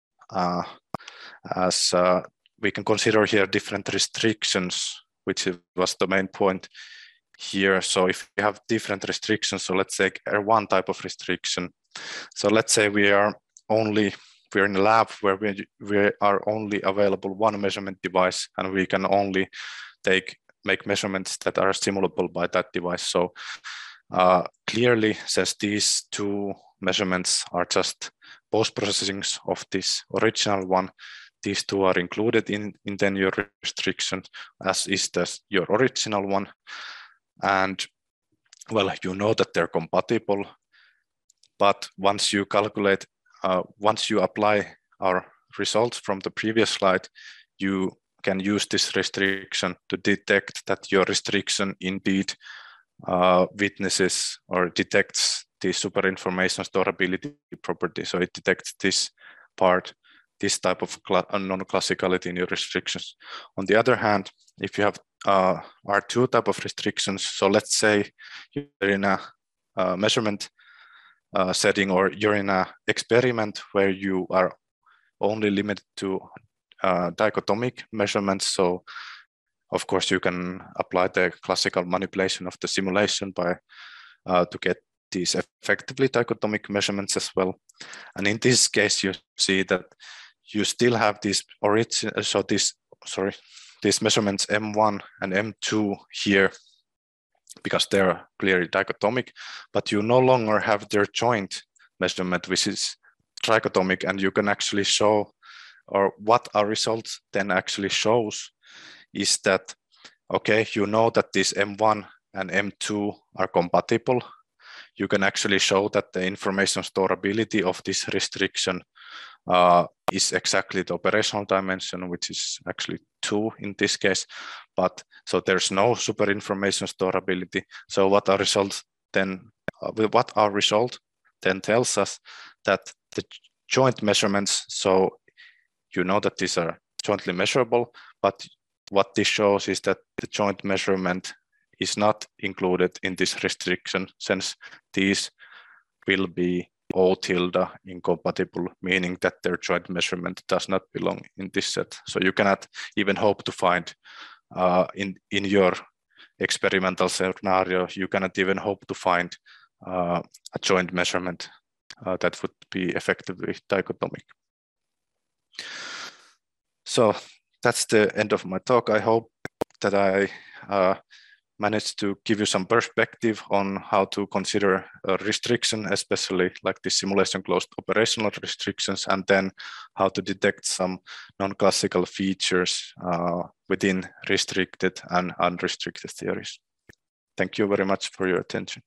A: as we can consider here different restrictions, which was the main point here. So if we have different restrictions, so let's say one type of restriction. So let's say we're in a lab where we are only available one measurement device, and we can only make measurements that are simulable by that device. So clearly, since these two measurements are just post-processings of this original one, these two are included in then your restriction, as is your original one. And well, you know that they're compatible, but once you calculate, once you apply our results from the previous slide, you can use this restriction to detect that your restriction indeed witnesses or detects the superinformation storability property. So it detects this part, this type of non-classicality in your restrictions. On the other hand, if you have R2 type of restrictions, so let's say you're in a measurement setting, or you're in an experiment where you are only limited to dichotomic measurements. So of course you can apply the classical manipulation of the simulation by to get these effectively dichotomic measurements as well. And in this case, you see that you still have these these measurements M1 and M2 here, because they're clearly dichotomic, but you no longer have their joint measurement, which is trichotomic, and you can actually show, or what our results then actually shows is that, okay, you know that these M1 and M2 are compatible. You can actually show that the information storability of this restriction is exactly the operational dimension, which is actually 2 in this case. But so there's no super information storability. So what our result then tells us that the joint measurements, so you know that these are jointly measurable, but what this shows is that the joint measurement is not included in this restriction, since these will be O tilde incompatible, meaning that their joint measurement does not belong in this set. So you cannot even hope to find in your experimental scenario, you cannot even hope to find a joint measurement that would be effectively dichotomic. So that's the end of my talk. I hope that I managed to give you some perspective on how to consider a restriction, especially like the simulation closed operational restrictions, and then how to detect some non-classical features within restricted and unrestricted theories. Thank you very much for your attention.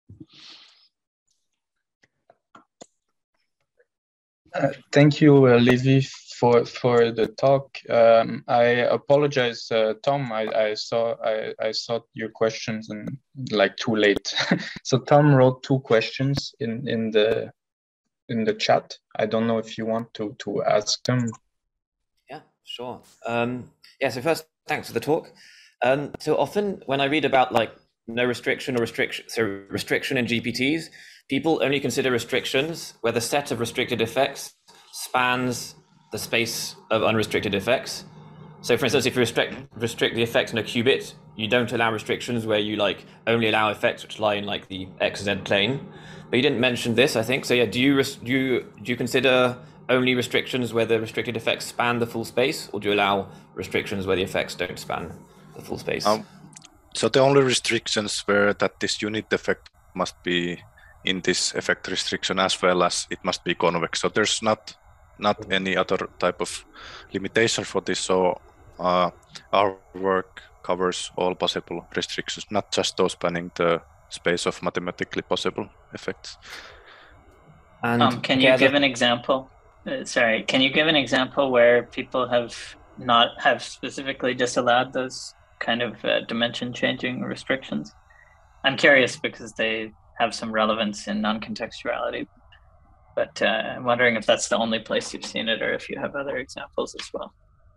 B: Thank you, Levi, for the talk. I apologize, Tom. I saw your questions and like too late. So Tom wrote 2 questions in the chat. I don't know if you want to ask them.
C: Yeah, sure. Yeah. So first, thanks for the talk. So often when I read about like no restriction or restriction in GPTs, people only consider restrictions where the set of restricted effects spans the space of unrestricted effects. So for instance, if you restrict the effects in a qubit, you don't allow restrictions where you like only allow effects which lie in like the XZ plane. But you didn't mention this, I think. So yeah, do you consider only restrictions where the restricted effects span the full space, or do you allow restrictions where the effects don't span the full space?
A: So the only restrictions were that this unit effect must be in this effect restriction, as well as it must be convex. So there's not any other type of limitation for this. So our work covers all possible restrictions, not just those spanning the space of mathematically possible effects.
D: And can you give an example? Sorry, can you give an example where people have specifically disallowed those kind of dimension changing restrictions? I'm curious because they have some relevance in non-contextuality, but I'm wondering if that's the only place you've seen it or if you have other examples as well.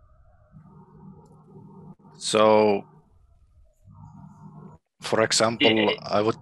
A: So, for example, I would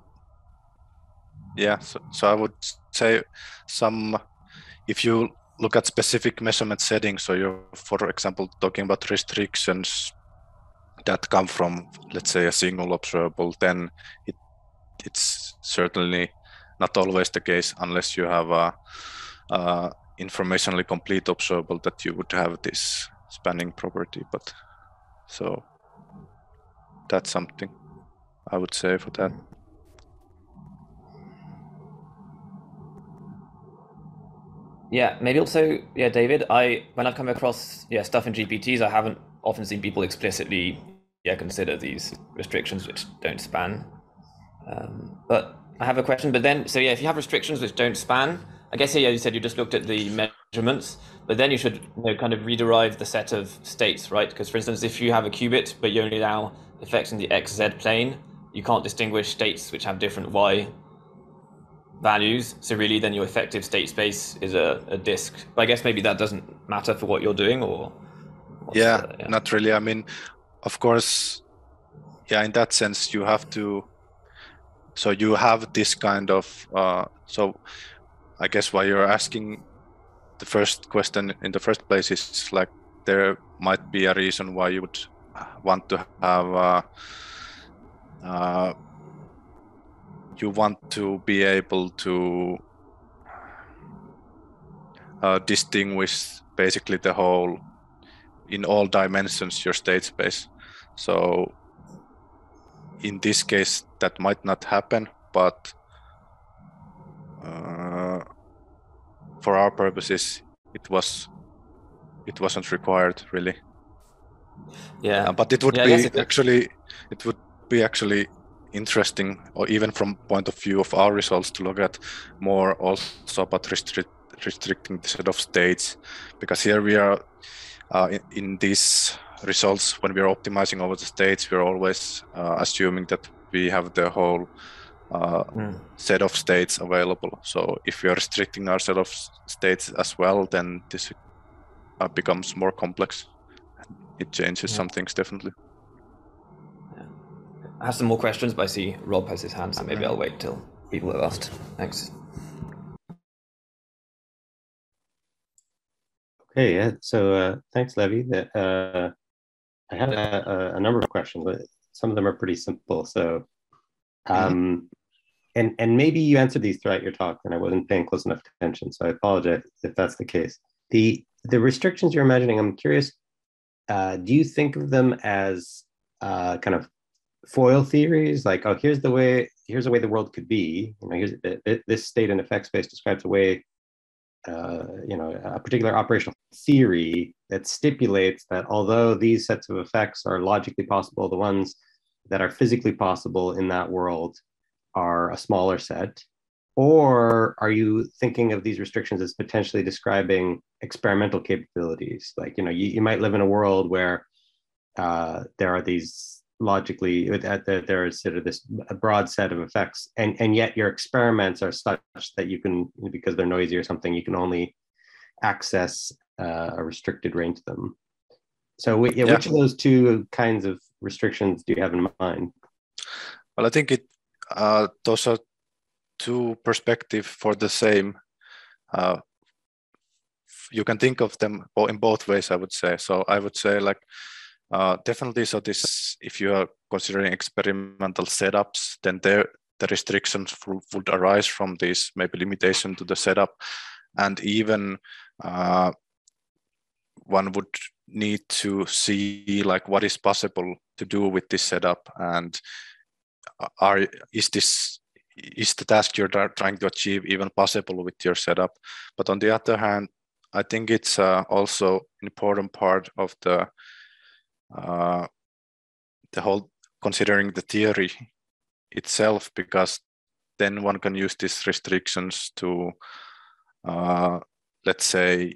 A: say if you look at specific measurement settings, so you're, for example, talking about restrictions that come from, let's say, a single observable, then it's certainly not always the case unless you have a informationally complete observable that you would have this spanning property. But so that's something I would say for that.
C: Yeah, maybe also, David, when I've come across stuff in GPTs, I haven't often seen people explicitly consider these restrictions which don't span. But I have a question, but then, so if you have restrictions which don't span, I guess you said you just looked at the measurements, but then you should kind of rederive the set of states, right? Because for instance, if you have a qubit, but you only allow effects in the XZ plane, you can't distinguish states which have different Y values. So really then your effective state space is a disk. But I guess maybe that doesn't matter for what you're doing, or?
A: Not really. I mean, of course, in that sense, you have to, so you have this kind of, so I guess why you're asking the first question in the first place is like, there might be a reason why you would want to have, you want to be able to distinguish basically the whole, in all dimensions, your state space. So in this case, that might not happen, but for our purposes, it wasn't required really.
C: Yeah.
A: But it would be actually interesting, or even from point of view of our results, to look at more also about restricting the set of states, because here we are in these results, when we are optimizing over the states, we're always assuming that we have the whole set of states available. So if we are restricting our set of states as well, then this becomes more complex. It changes some things definitely.
C: I have some more questions, but I see Rob has his hand, so maybe I'll wait till people have asked. Thanks.
E: Okay, yeah. So thanks, Levi. I had a number of questions, but some of them are pretty simple. So, and maybe you answered these throughout your talk, and I wasn't paying close enough attention. So I apologize if that's the case. The restrictions you're imagining, I'm curious. Do you think of them as kind of foil theories, like, oh, here's a way the world could be. Here's this state and effect space describes a way. A particular operational theory that stipulates that although these sets of effects are logically possible, the ones that are physically possible in that world are a smaller set? Or are you thinking of these restrictions as potentially describing experimental capabilities? Like, you might live in a world where there are these logically, there is sort of this broad set of effects, and yet your experiments are such that you can, because they're noisy or something, you can only access a restricted range of them. So which of those two kinds of restrictions do you have in mind?
A: Well, I think those are two perspectives for the same. You can think of them in both ways, I would say. So I would say, like, definitely, so this, if you are considering experimental setups, then the restrictions would arise from this maybe limitation to the setup, and even one would need to see like what is possible to do with this setup, and is the task you're trying to achieve even possible with your setup. But on the other hand, I think it's also an important part of the the whole considering the theory itself, because then one can use these restrictions to, let's say,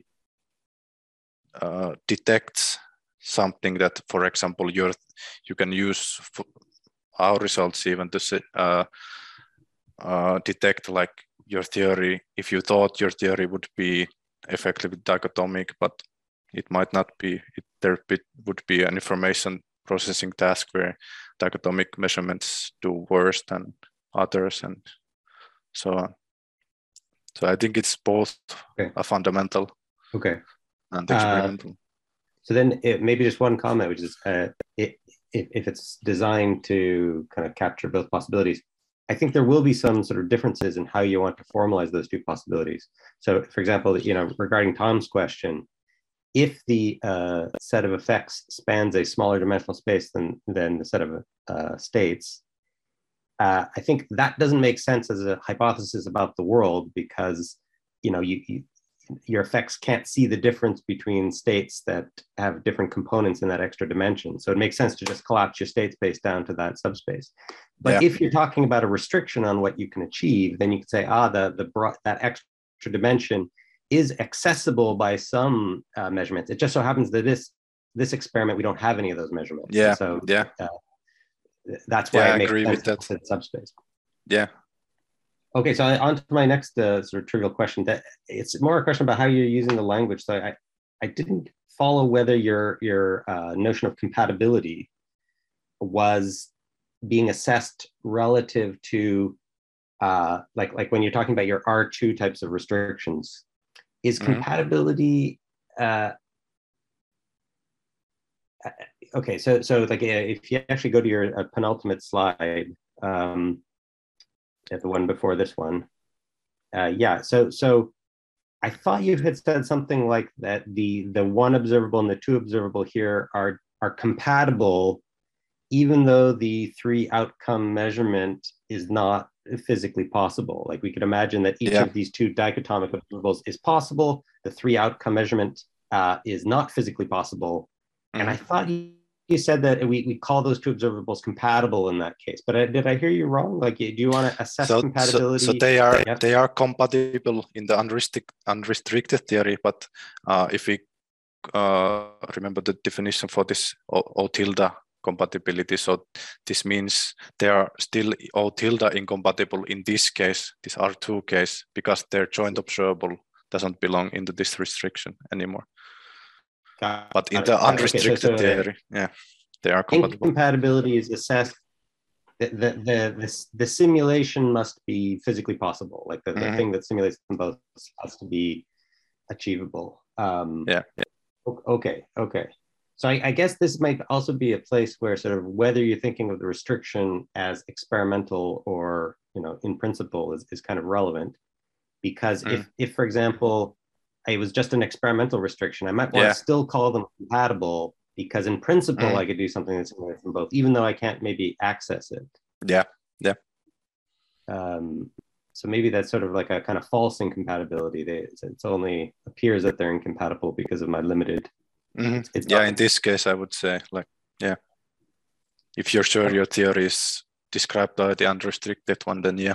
A: detect something that, for example, you can use our results even to detect like your theory. If you thought your theory would be effectively dichotomic, but it might not be, there would be an information processing task where dichotomic measurements do worse than others, and so on. So I think it's both a fundamental and experimental.
E: So then maybe just one comment, which is if it's designed to kind of capture both possibilities, I think there will be some sort of differences in how you want to formalize those two possibilities. So for example, regarding Tom's question, if the set of effects spans a smaller dimensional space than the set of states, I think that doesn't make sense as a hypothesis about the world, because your effects can't see the difference between states that have different components in that extra dimension. So it makes sense to just collapse your state space down to that subspace. But if you're talking about a restriction on what you can achieve, then you could say, that extra dimension is accessible by some measurements. It just so happens that this experiment, we don't have any of those measurements. That's why I agree with that subspace. Okay, so on to my next sort of trivial question. That it's more a question about how you're using the language. So I didn't follow whether your notion of compatibility was being assessed relative to like when you're talking about your R2 types of restrictions. Is compatibility okay? So like if you actually go to your penultimate slide. The one before this one. So I thought you had said something like that the one observable and the two observable here are compatible, even though the three outcome measurement is not physically possible. Like we could imagine that each of these two dichotomic observables is possible, the three outcome measurement is not physically possible. And I thought you said that we call those two observables compatible in that case, but did I hear you wrong? Like, do you want to assess compatibility?
A: So they are compatible in the unrestricted theory, but if we remember the definition for this O tilde compatibility, so this means they are still O tilde incompatible in this case, this R2 case, because their joint observable doesn't belong into this restriction anymore. But in the unrestricted theory, they are compatible.
E: Incompatibility is assessed. The simulation must be physically possible. Like the thing that simulates them both has to be achievable. Okay. So I guess this might also be a place where sort of whether you're thinking of the restriction as experimental or in principle is kind of relevant, because if for example it was just an experimental restriction, I might want to still call them compatible, because in principle I could do something that's similar from both, even though I can't maybe access it. So maybe that's sort of like a kind of false incompatibility. It only appears that they're incompatible because of my limited.
A: It's in this case, I would say, like, if you're sure your theory is described by the unrestricted one, then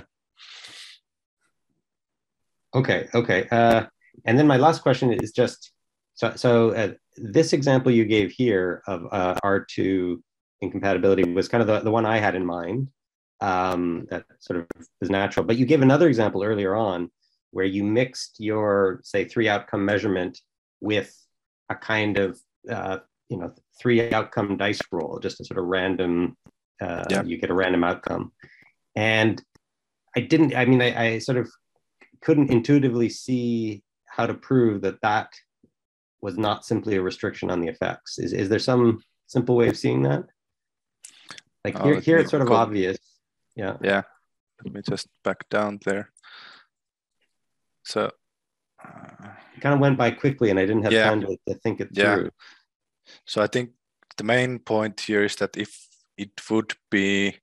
E: Okay. And then my last question is just, so this example you gave here of R2 incompatibility was kind of the one I had in mind, that sort of is natural. But you gave another example earlier on where you mixed your, say, three outcome measurement with a kind of, three outcome dice roll, just a sort of random, you get a random outcome. And I sort of couldn't intuitively see how to prove that was not simply a restriction on the effects. Is there some simple way of seeing that? Like here it's sort of obvious.
A: Let me just back down there. So
E: it kind of went by quickly and I didn't have time to think it through.
A: So I think the main point here is that if it would be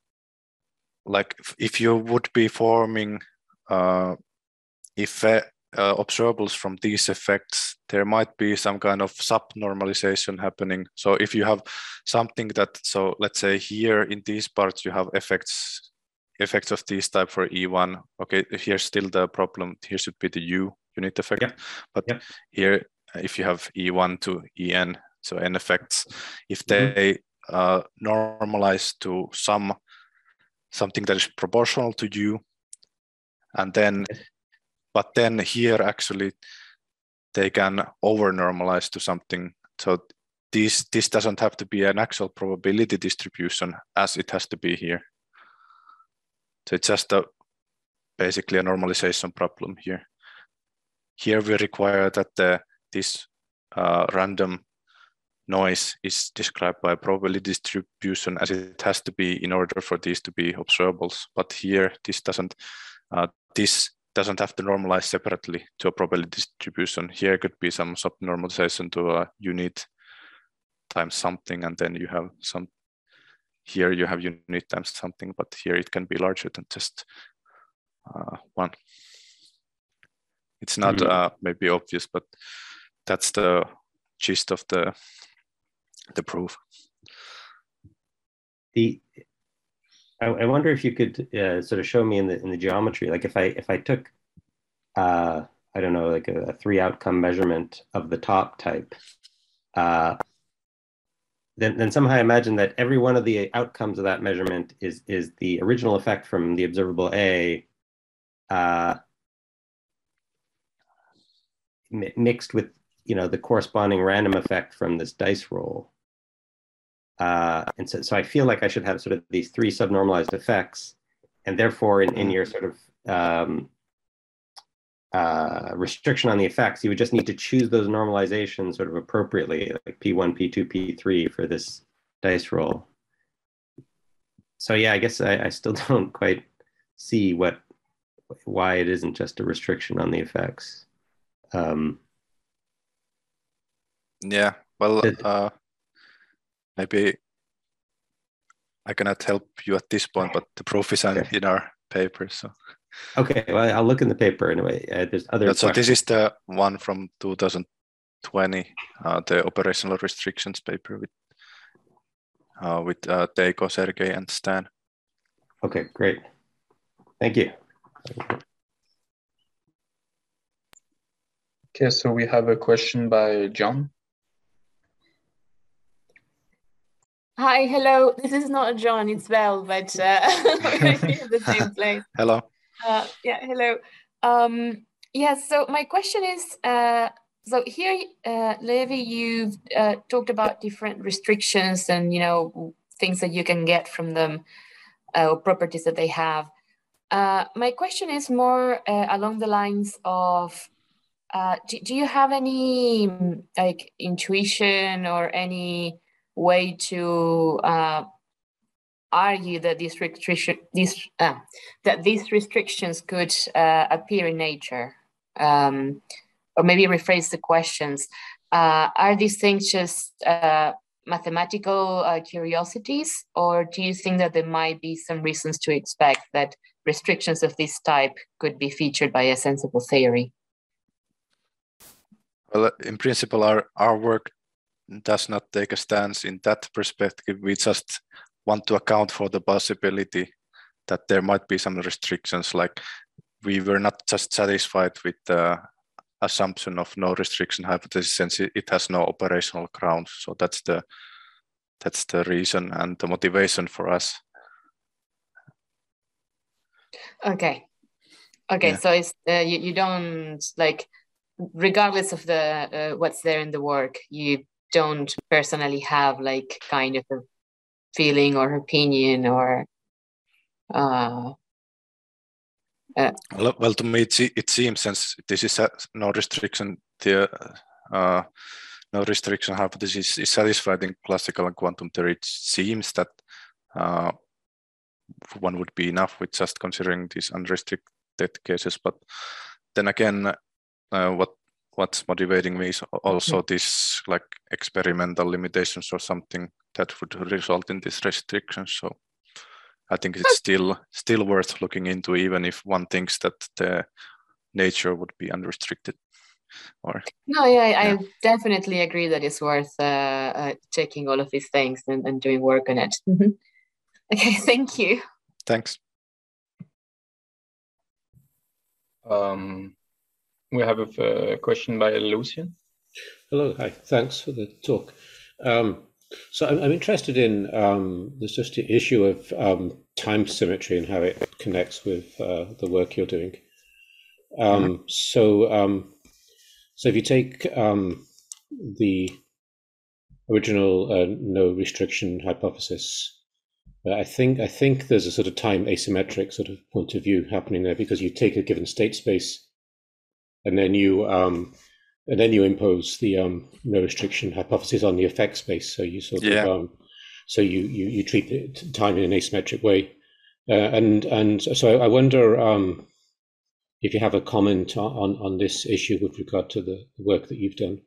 A: like, if you would be forming observables from these effects, there might be some kind of subnormalization happening. So if you have something that, so let's say here in these parts you have effects of this type for E1. Okay, here's still the problem. Here should be the unit effect.
E: Yep.
A: But
E: yep.
A: Here, if you have E1 to En, so n effects, if they normalize to something that is proportional to U, and then, but then here actually they can over-normalize to something. So this doesn't have to be an actual probability distribution as it has to be here. So it's just basically a normalization problem here. Here we require that this random noise is described by a probability distribution as it has to be in order for these to be observables. But here this doesn't have to normalize separately to a probability distribution. Here could be some subnormalization to a unit times something, and then you have some. Here you have unit times something, but here it can be larger than just one. It's not maybe obvious, but that's the gist of the proof.
E: I wonder if you could sort of show me in the geometry, like if I took I don't know, like a 3 outcome measurement of the top type, then somehow I imagine that every one of the outcomes of that measurement is the original effect from the observable A mixed with, you know, the corresponding random effect from this dice roll. And so I feel like I should have sort of these 3 subnormalized effects, and therefore in your sort of restriction on the effects, you would just need to choose those normalizations sort of appropriately, like P1, P2, P3 for this dice roll. So yeah, I guess I still don't quite see why it isn't just a restriction on the effects.
A: Yeah, well, maybe I cannot help you at this point, but the proof is in our paper, so.
E: Okay, well, I'll look in the paper anyway. There's other
A: So this is the one from 2020, the operational restrictions paper with Teiko, Sergey, and Stan.
E: Okay, great. Thank you.
B: Okay, so we have a question by John.
F: Hi, hello. This is not John, it's Val, but we're in the same place.
A: Hello.
F: Yeah, hello. Yeah, so my question is, so here, Levi, you've talked about different restrictions and, you know, things that you can get from them, or properties that they have. My question is more along the lines of, do you have any like intuition or any way to argue that these restrictions could appear in nature, or maybe rephrase the questions? Are these things just mathematical curiosities, or do you think that there might be some reasons to expect that restrictions of this type could be featured by a sensible theory?
A: Well, in principle, our work does not take a stance in that perspective. We just want to account for the possibility that there might be some restrictions. Like, we were not just satisfied with the assumption of no restriction hypothesis since it has no operational ground. So that's the reason and the motivation for us.
F: Okay. Yeah. So it's you don't, like, regardless of the what's there in the work, you don't personally have like kind of a feeling or opinion or
A: well, to me it seems, since this is no restriction, the no restriction hypothesis is satisfied in classical and quantum theory. It seems that one would be enough with just considering these unrestricted cases. But then again, what's motivating me is also this like experimental limitations or something that would result in these restrictions. So I think it's still worth looking into, even if one thinks that the nature would be unrestricted. Or
F: no, yeah, I definitely agree that it's worth checking all of these things and doing work on it. Okay, thank you.
A: Thanks.
B: We have a question by Lucian.
G: Hello, hi. Thanks for the talk. So I'm interested in there's just the issue of time symmetry and how it connects with the work you're doing. So if you take the original no restriction hypothesis, I think there's a sort of time asymmetric sort of point of view happening there, because you take a given state space and then you impose the no restriction hypothesis on the effect space. So you sort of you treat time in an asymmetric way, and so I wonder if you have a comment on this issue with regard to the work that you've done.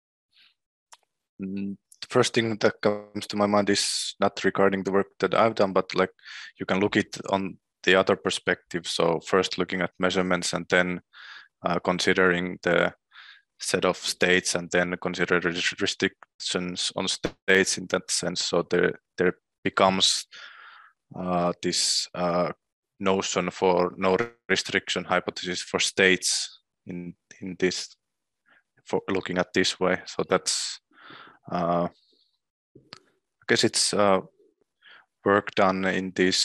A: The first thing that comes to my mind is not regarding the work that I've done, but like you can look it on the other perspective. So first looking at measurements and then considering the set of states and then consider restrictions on states in that sense. So there becomes this notion for no restriction hypothesis for states in this, for looking at this way. So that's I guess it's work done in this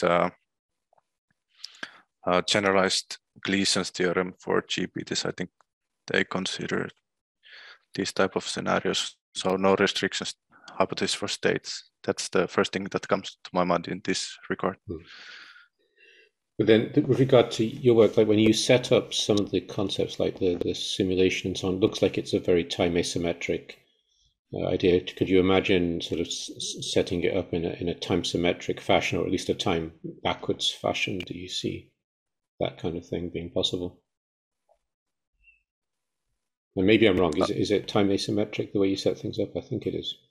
A: generalized Gleason's theorem for GPTs. I think they consider these type of scenarios. So no restrictions hypothesis for states. That's the first thing that comes to my mind in this regard.
G: But then with regard to your work, like when you set up some of the concepts like the simulation and so on, it looks like it's a very time asymmetric idea. Could you imagine sort of setting it up in a time symmetric fashion, or at least a time backwards fashion? Do you see that kind of thing being possible? And maybe I'm wrong. Is it time asymmetric the way you set things up? I think it is.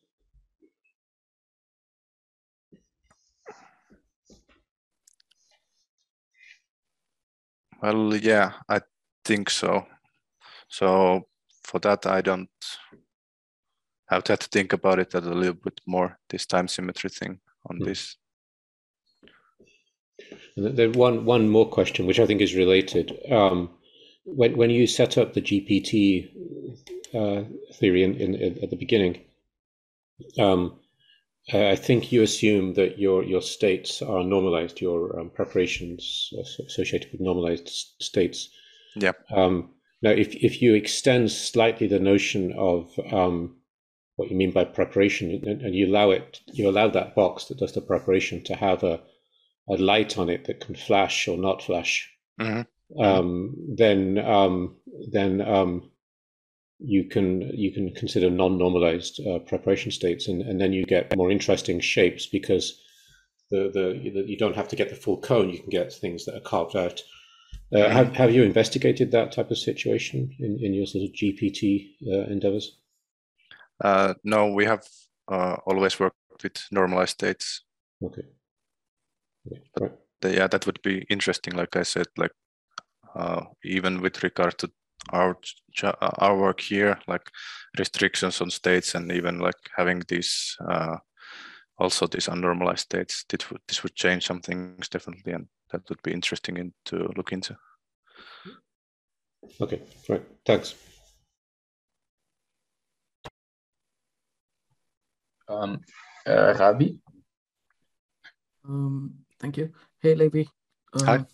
A: Well, yeah, I think so. So for that, I don't have to think about it a little bit more, this time symmetry thing on this.
G: And then one more question, which I think is related. When you set up the GPT theory at the beginning, I think you assume that your states are normalized, your preparations associated with normalized states.
A: Yeah.
G: Now, if you extend slightly the notion of what you mean by preparation, and you allow that box that does the preparation to have a light on it that can flash or not flash, then you can consider non-normalized preparation states, and then you get more interesting shapes, because you don't have to get the full cone. You can get things that are carved out. Have you investigated that type of situation in your sort of GPT endeavors?
A: No, we have always worked with normalized states.
G: Okay.
A: But yeah, that would be interesting. Like I said, like even with regard to our work here, like restrictions on states, and even like having these also these unnormalized states, this would change some things definitely, and that would be interesting to look into.
G: Okay, right. Thanks.
B: Ravi.
H: Thank you. Hey, Levi.
A: Hi.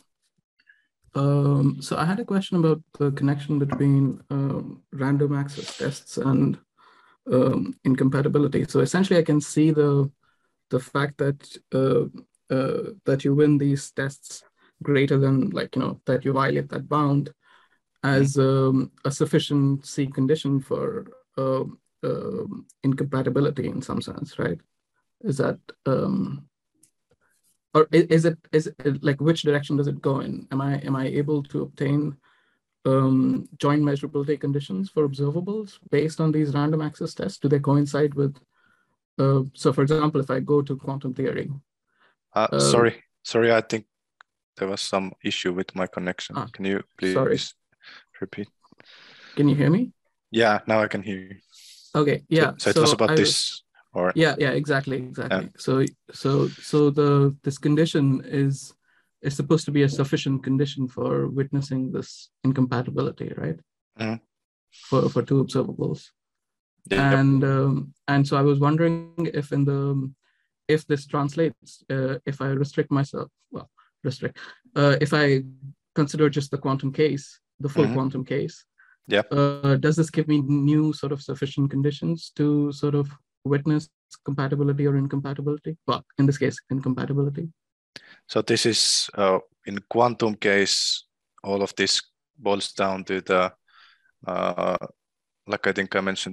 H: So I had a question about the connection between random access tests and incompatibility. So essentially, I can see the fact that that you win these tests greater than, like, that you violate that bound as a sufficiency condition for incompatibility in some sense, right? Is that or is it like, which direction does it go in? Am I able to obtain joint measurability conditions for observables based on these random access tests? Do they coincide with so for example, if I go to quantum theory,
A: sorry, I think there was some issue with my connection. Can you please repeat?
H: Can you hear me?
A: Yeah, now I can hear you.
H: Okay, yeah.
A: So it was about this, or
H: yeah, exactly. Yeah. So this condition is supposed to be a sufficient condition for witnessing this incompatibility, right?
A: Mm-hmm.
H: For two observables.
A: Yep.
H: And so I was wondering if this translates, if I restrict myself, if I consider just the quantum case, the full
A: Mm-hmm.
H: quantum case,
A: yeah.
H: Does this give me new sort of sufficient conditions to sort of witness compatibility or incompatibility? Well, in this case, incompatibility.
A: So this is, in quantum case, all of this boils down to the, like I think I mentioned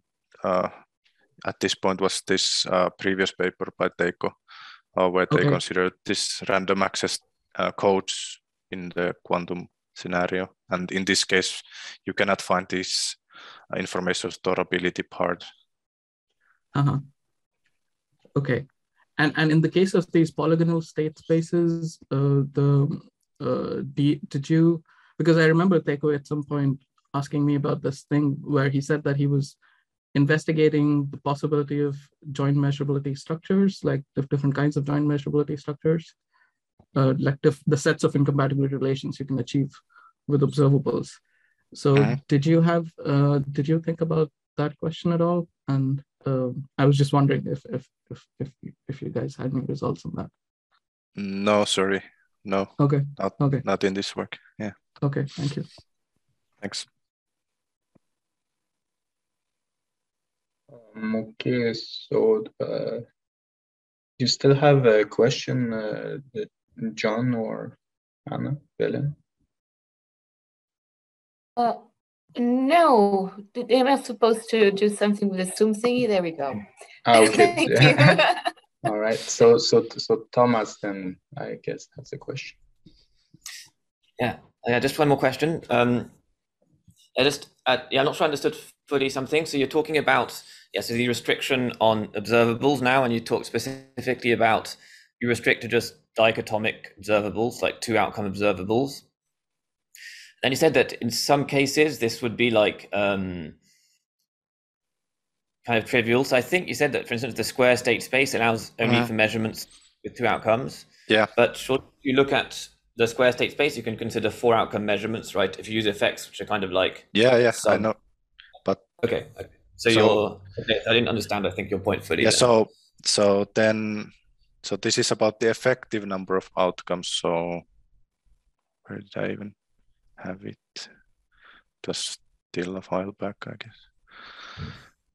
A: at this point was this previous paper by Teikko, where they considered this random access codes in the quantum scenario. And in this case, you cannot find this information storability part.
H: Okay. And in the case of these polygonal state spaces, did you, because I remember Teikko at some point asking me about this thing where he said that he was investigating the possibility of joint measurability structures, like the different kinds of joint measurability structures, like the sets of incompatibility relations you can achieve with observables. So did you think about that question at all? And I was just wondering if you guys had any results on that.
A: No, sorry, no.
H: Okay.
A: Not in this work. Yeah.
H: Okay. Thank you.
A: Thanks.
B: Okay, so you still have a question, John or Anna, Belen?
F: No, am I supposed to do something with the Zoom thingy? There we go.
B: Okay. Thank you. All right. So Thomas then, I guess, has a question.
C: Yeah. Just one more question. I'm not sure I understood fully something. So you're talking about so the restriction on observables now, and you talk specifically about you restrict to just dichotomic observables, like two outcome observables. And you said that in some cases this would be like kind of trivial. So I think you said that, for instance, the square state space allows only for measurements with two outcomes.
A: Yeah.
C: But if you look at the square state space, you can consider four outcome measurements, right? If you use effects, which are kind of like
A: I know. But
C: okay. So I didn't understand, I think, your point fully.
A: Yeah. So this is about the effective number of outcomes. So where did I even have it? It was still a while back, I guess.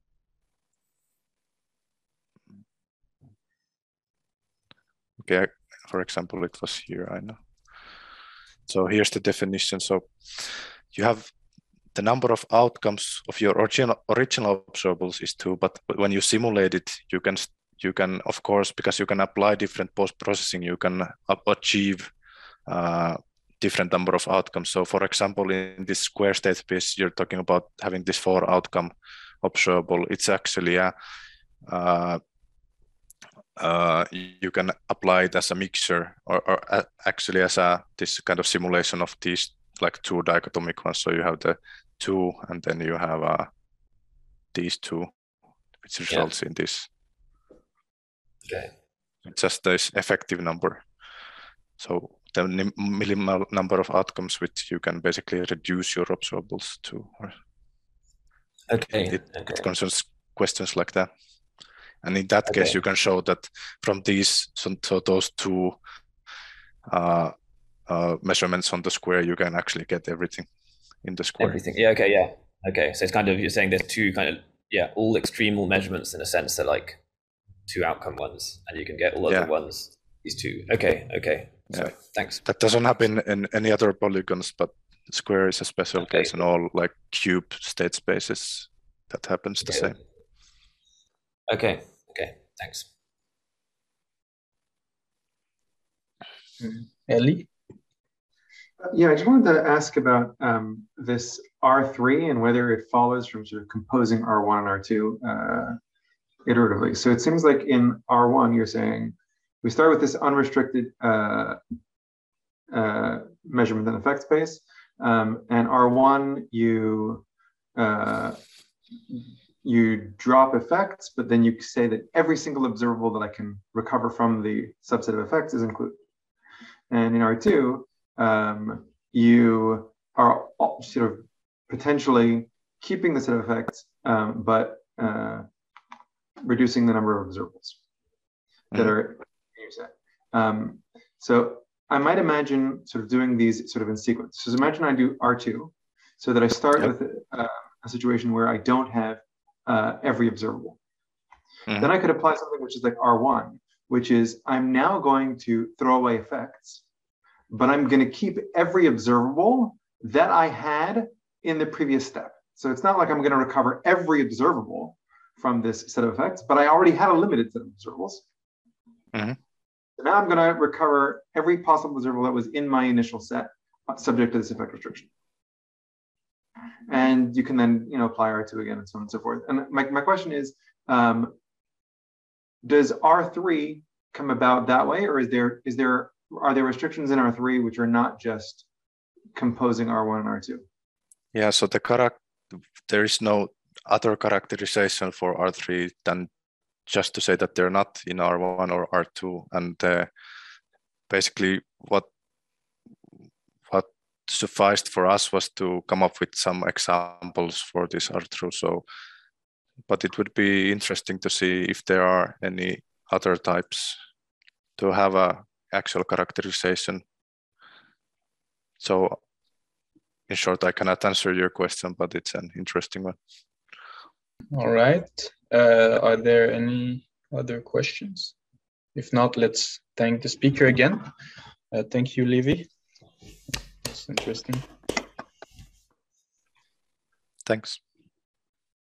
A: Okay, for example, it was here, I know. So here's the definition. So you have the number of outcomes of your original observables is 2, but when you simulate it, you can of course, because you can apply different post-processing, you can achieve different number of outcomes. So for example, in this square state space, you're talking about having this 4 outcome observable. It's actually you can apply it as a mixture or actually as this kind of simulation of these like 2 dichotomic ones. So you have the 2 and then you have these 2, which results in this.
C: Okay.
A: It's just this effective number. So the minimal number of outcomes which you can basically reduce your observables to.
C: Okay.
A: It concerns questions like that. And in that case, you can show that from these, so those 2 measurements on the square, you can actually get everything in the square.
C: Everything. Yeah. Okay. Yeah. Okay. So it's kind of, you're saying there's 2 kind of all extremal measurements in a sense. They're like 2 outcome ones, and you can get all other ones. These 2. Okay. Sorry. Thanks.
A: That doesn't happen in any other polygons, but square is a special case in all like cube state spaces. That happens the same.
C: Okay. Thanks.
B: Ellie?
I: Yeah, I just wanted to ask about this R3 and whether it follows from sort of composing R1 and R2 iteratively. So it seems like in R1, you're saying we start with this unrestricted measurement and effect space, And R1, you drop effects, but then you say that every single observable that I can recover from the subset of effects is included. And in R2, you are sort of potentially keeping the set of effects, but reducing the number of observables that are in your set. So I might imagine sort of doing these sort of in sequence. So imagine I do R2, so that I start with a situation where I don't have every observable. Then I could apply something which is like R1, which is I'm now going to throw away effects, but I'm going to keep every observable that I had in the previous step. So it's not like I'm going to recover every observable from this set of effects, but I already had a limited set of observables. So now I'm going to recover every possible observable that was in my initial set subject to this effect restriction. And you can then apply R2 again and so on and so forth. And my question is, does R3 come about that way, or are there restrictions in R3 which are not just composing R1 and R2?
A: Yeah, so there is no other characterization for R3 than just to say that they're not in R1 or R2. And basically what sufficed for us was to come up with some examples for this R2. So, but it would be interesting to see if there are any other types to have a actual characterization. So in short, I cannot answer your question, but it's an interesting one.
B: All right. Are there any other questions? If not, let's thank the speaker again. Thank you, Levi. It's interesting.
A: Thanks.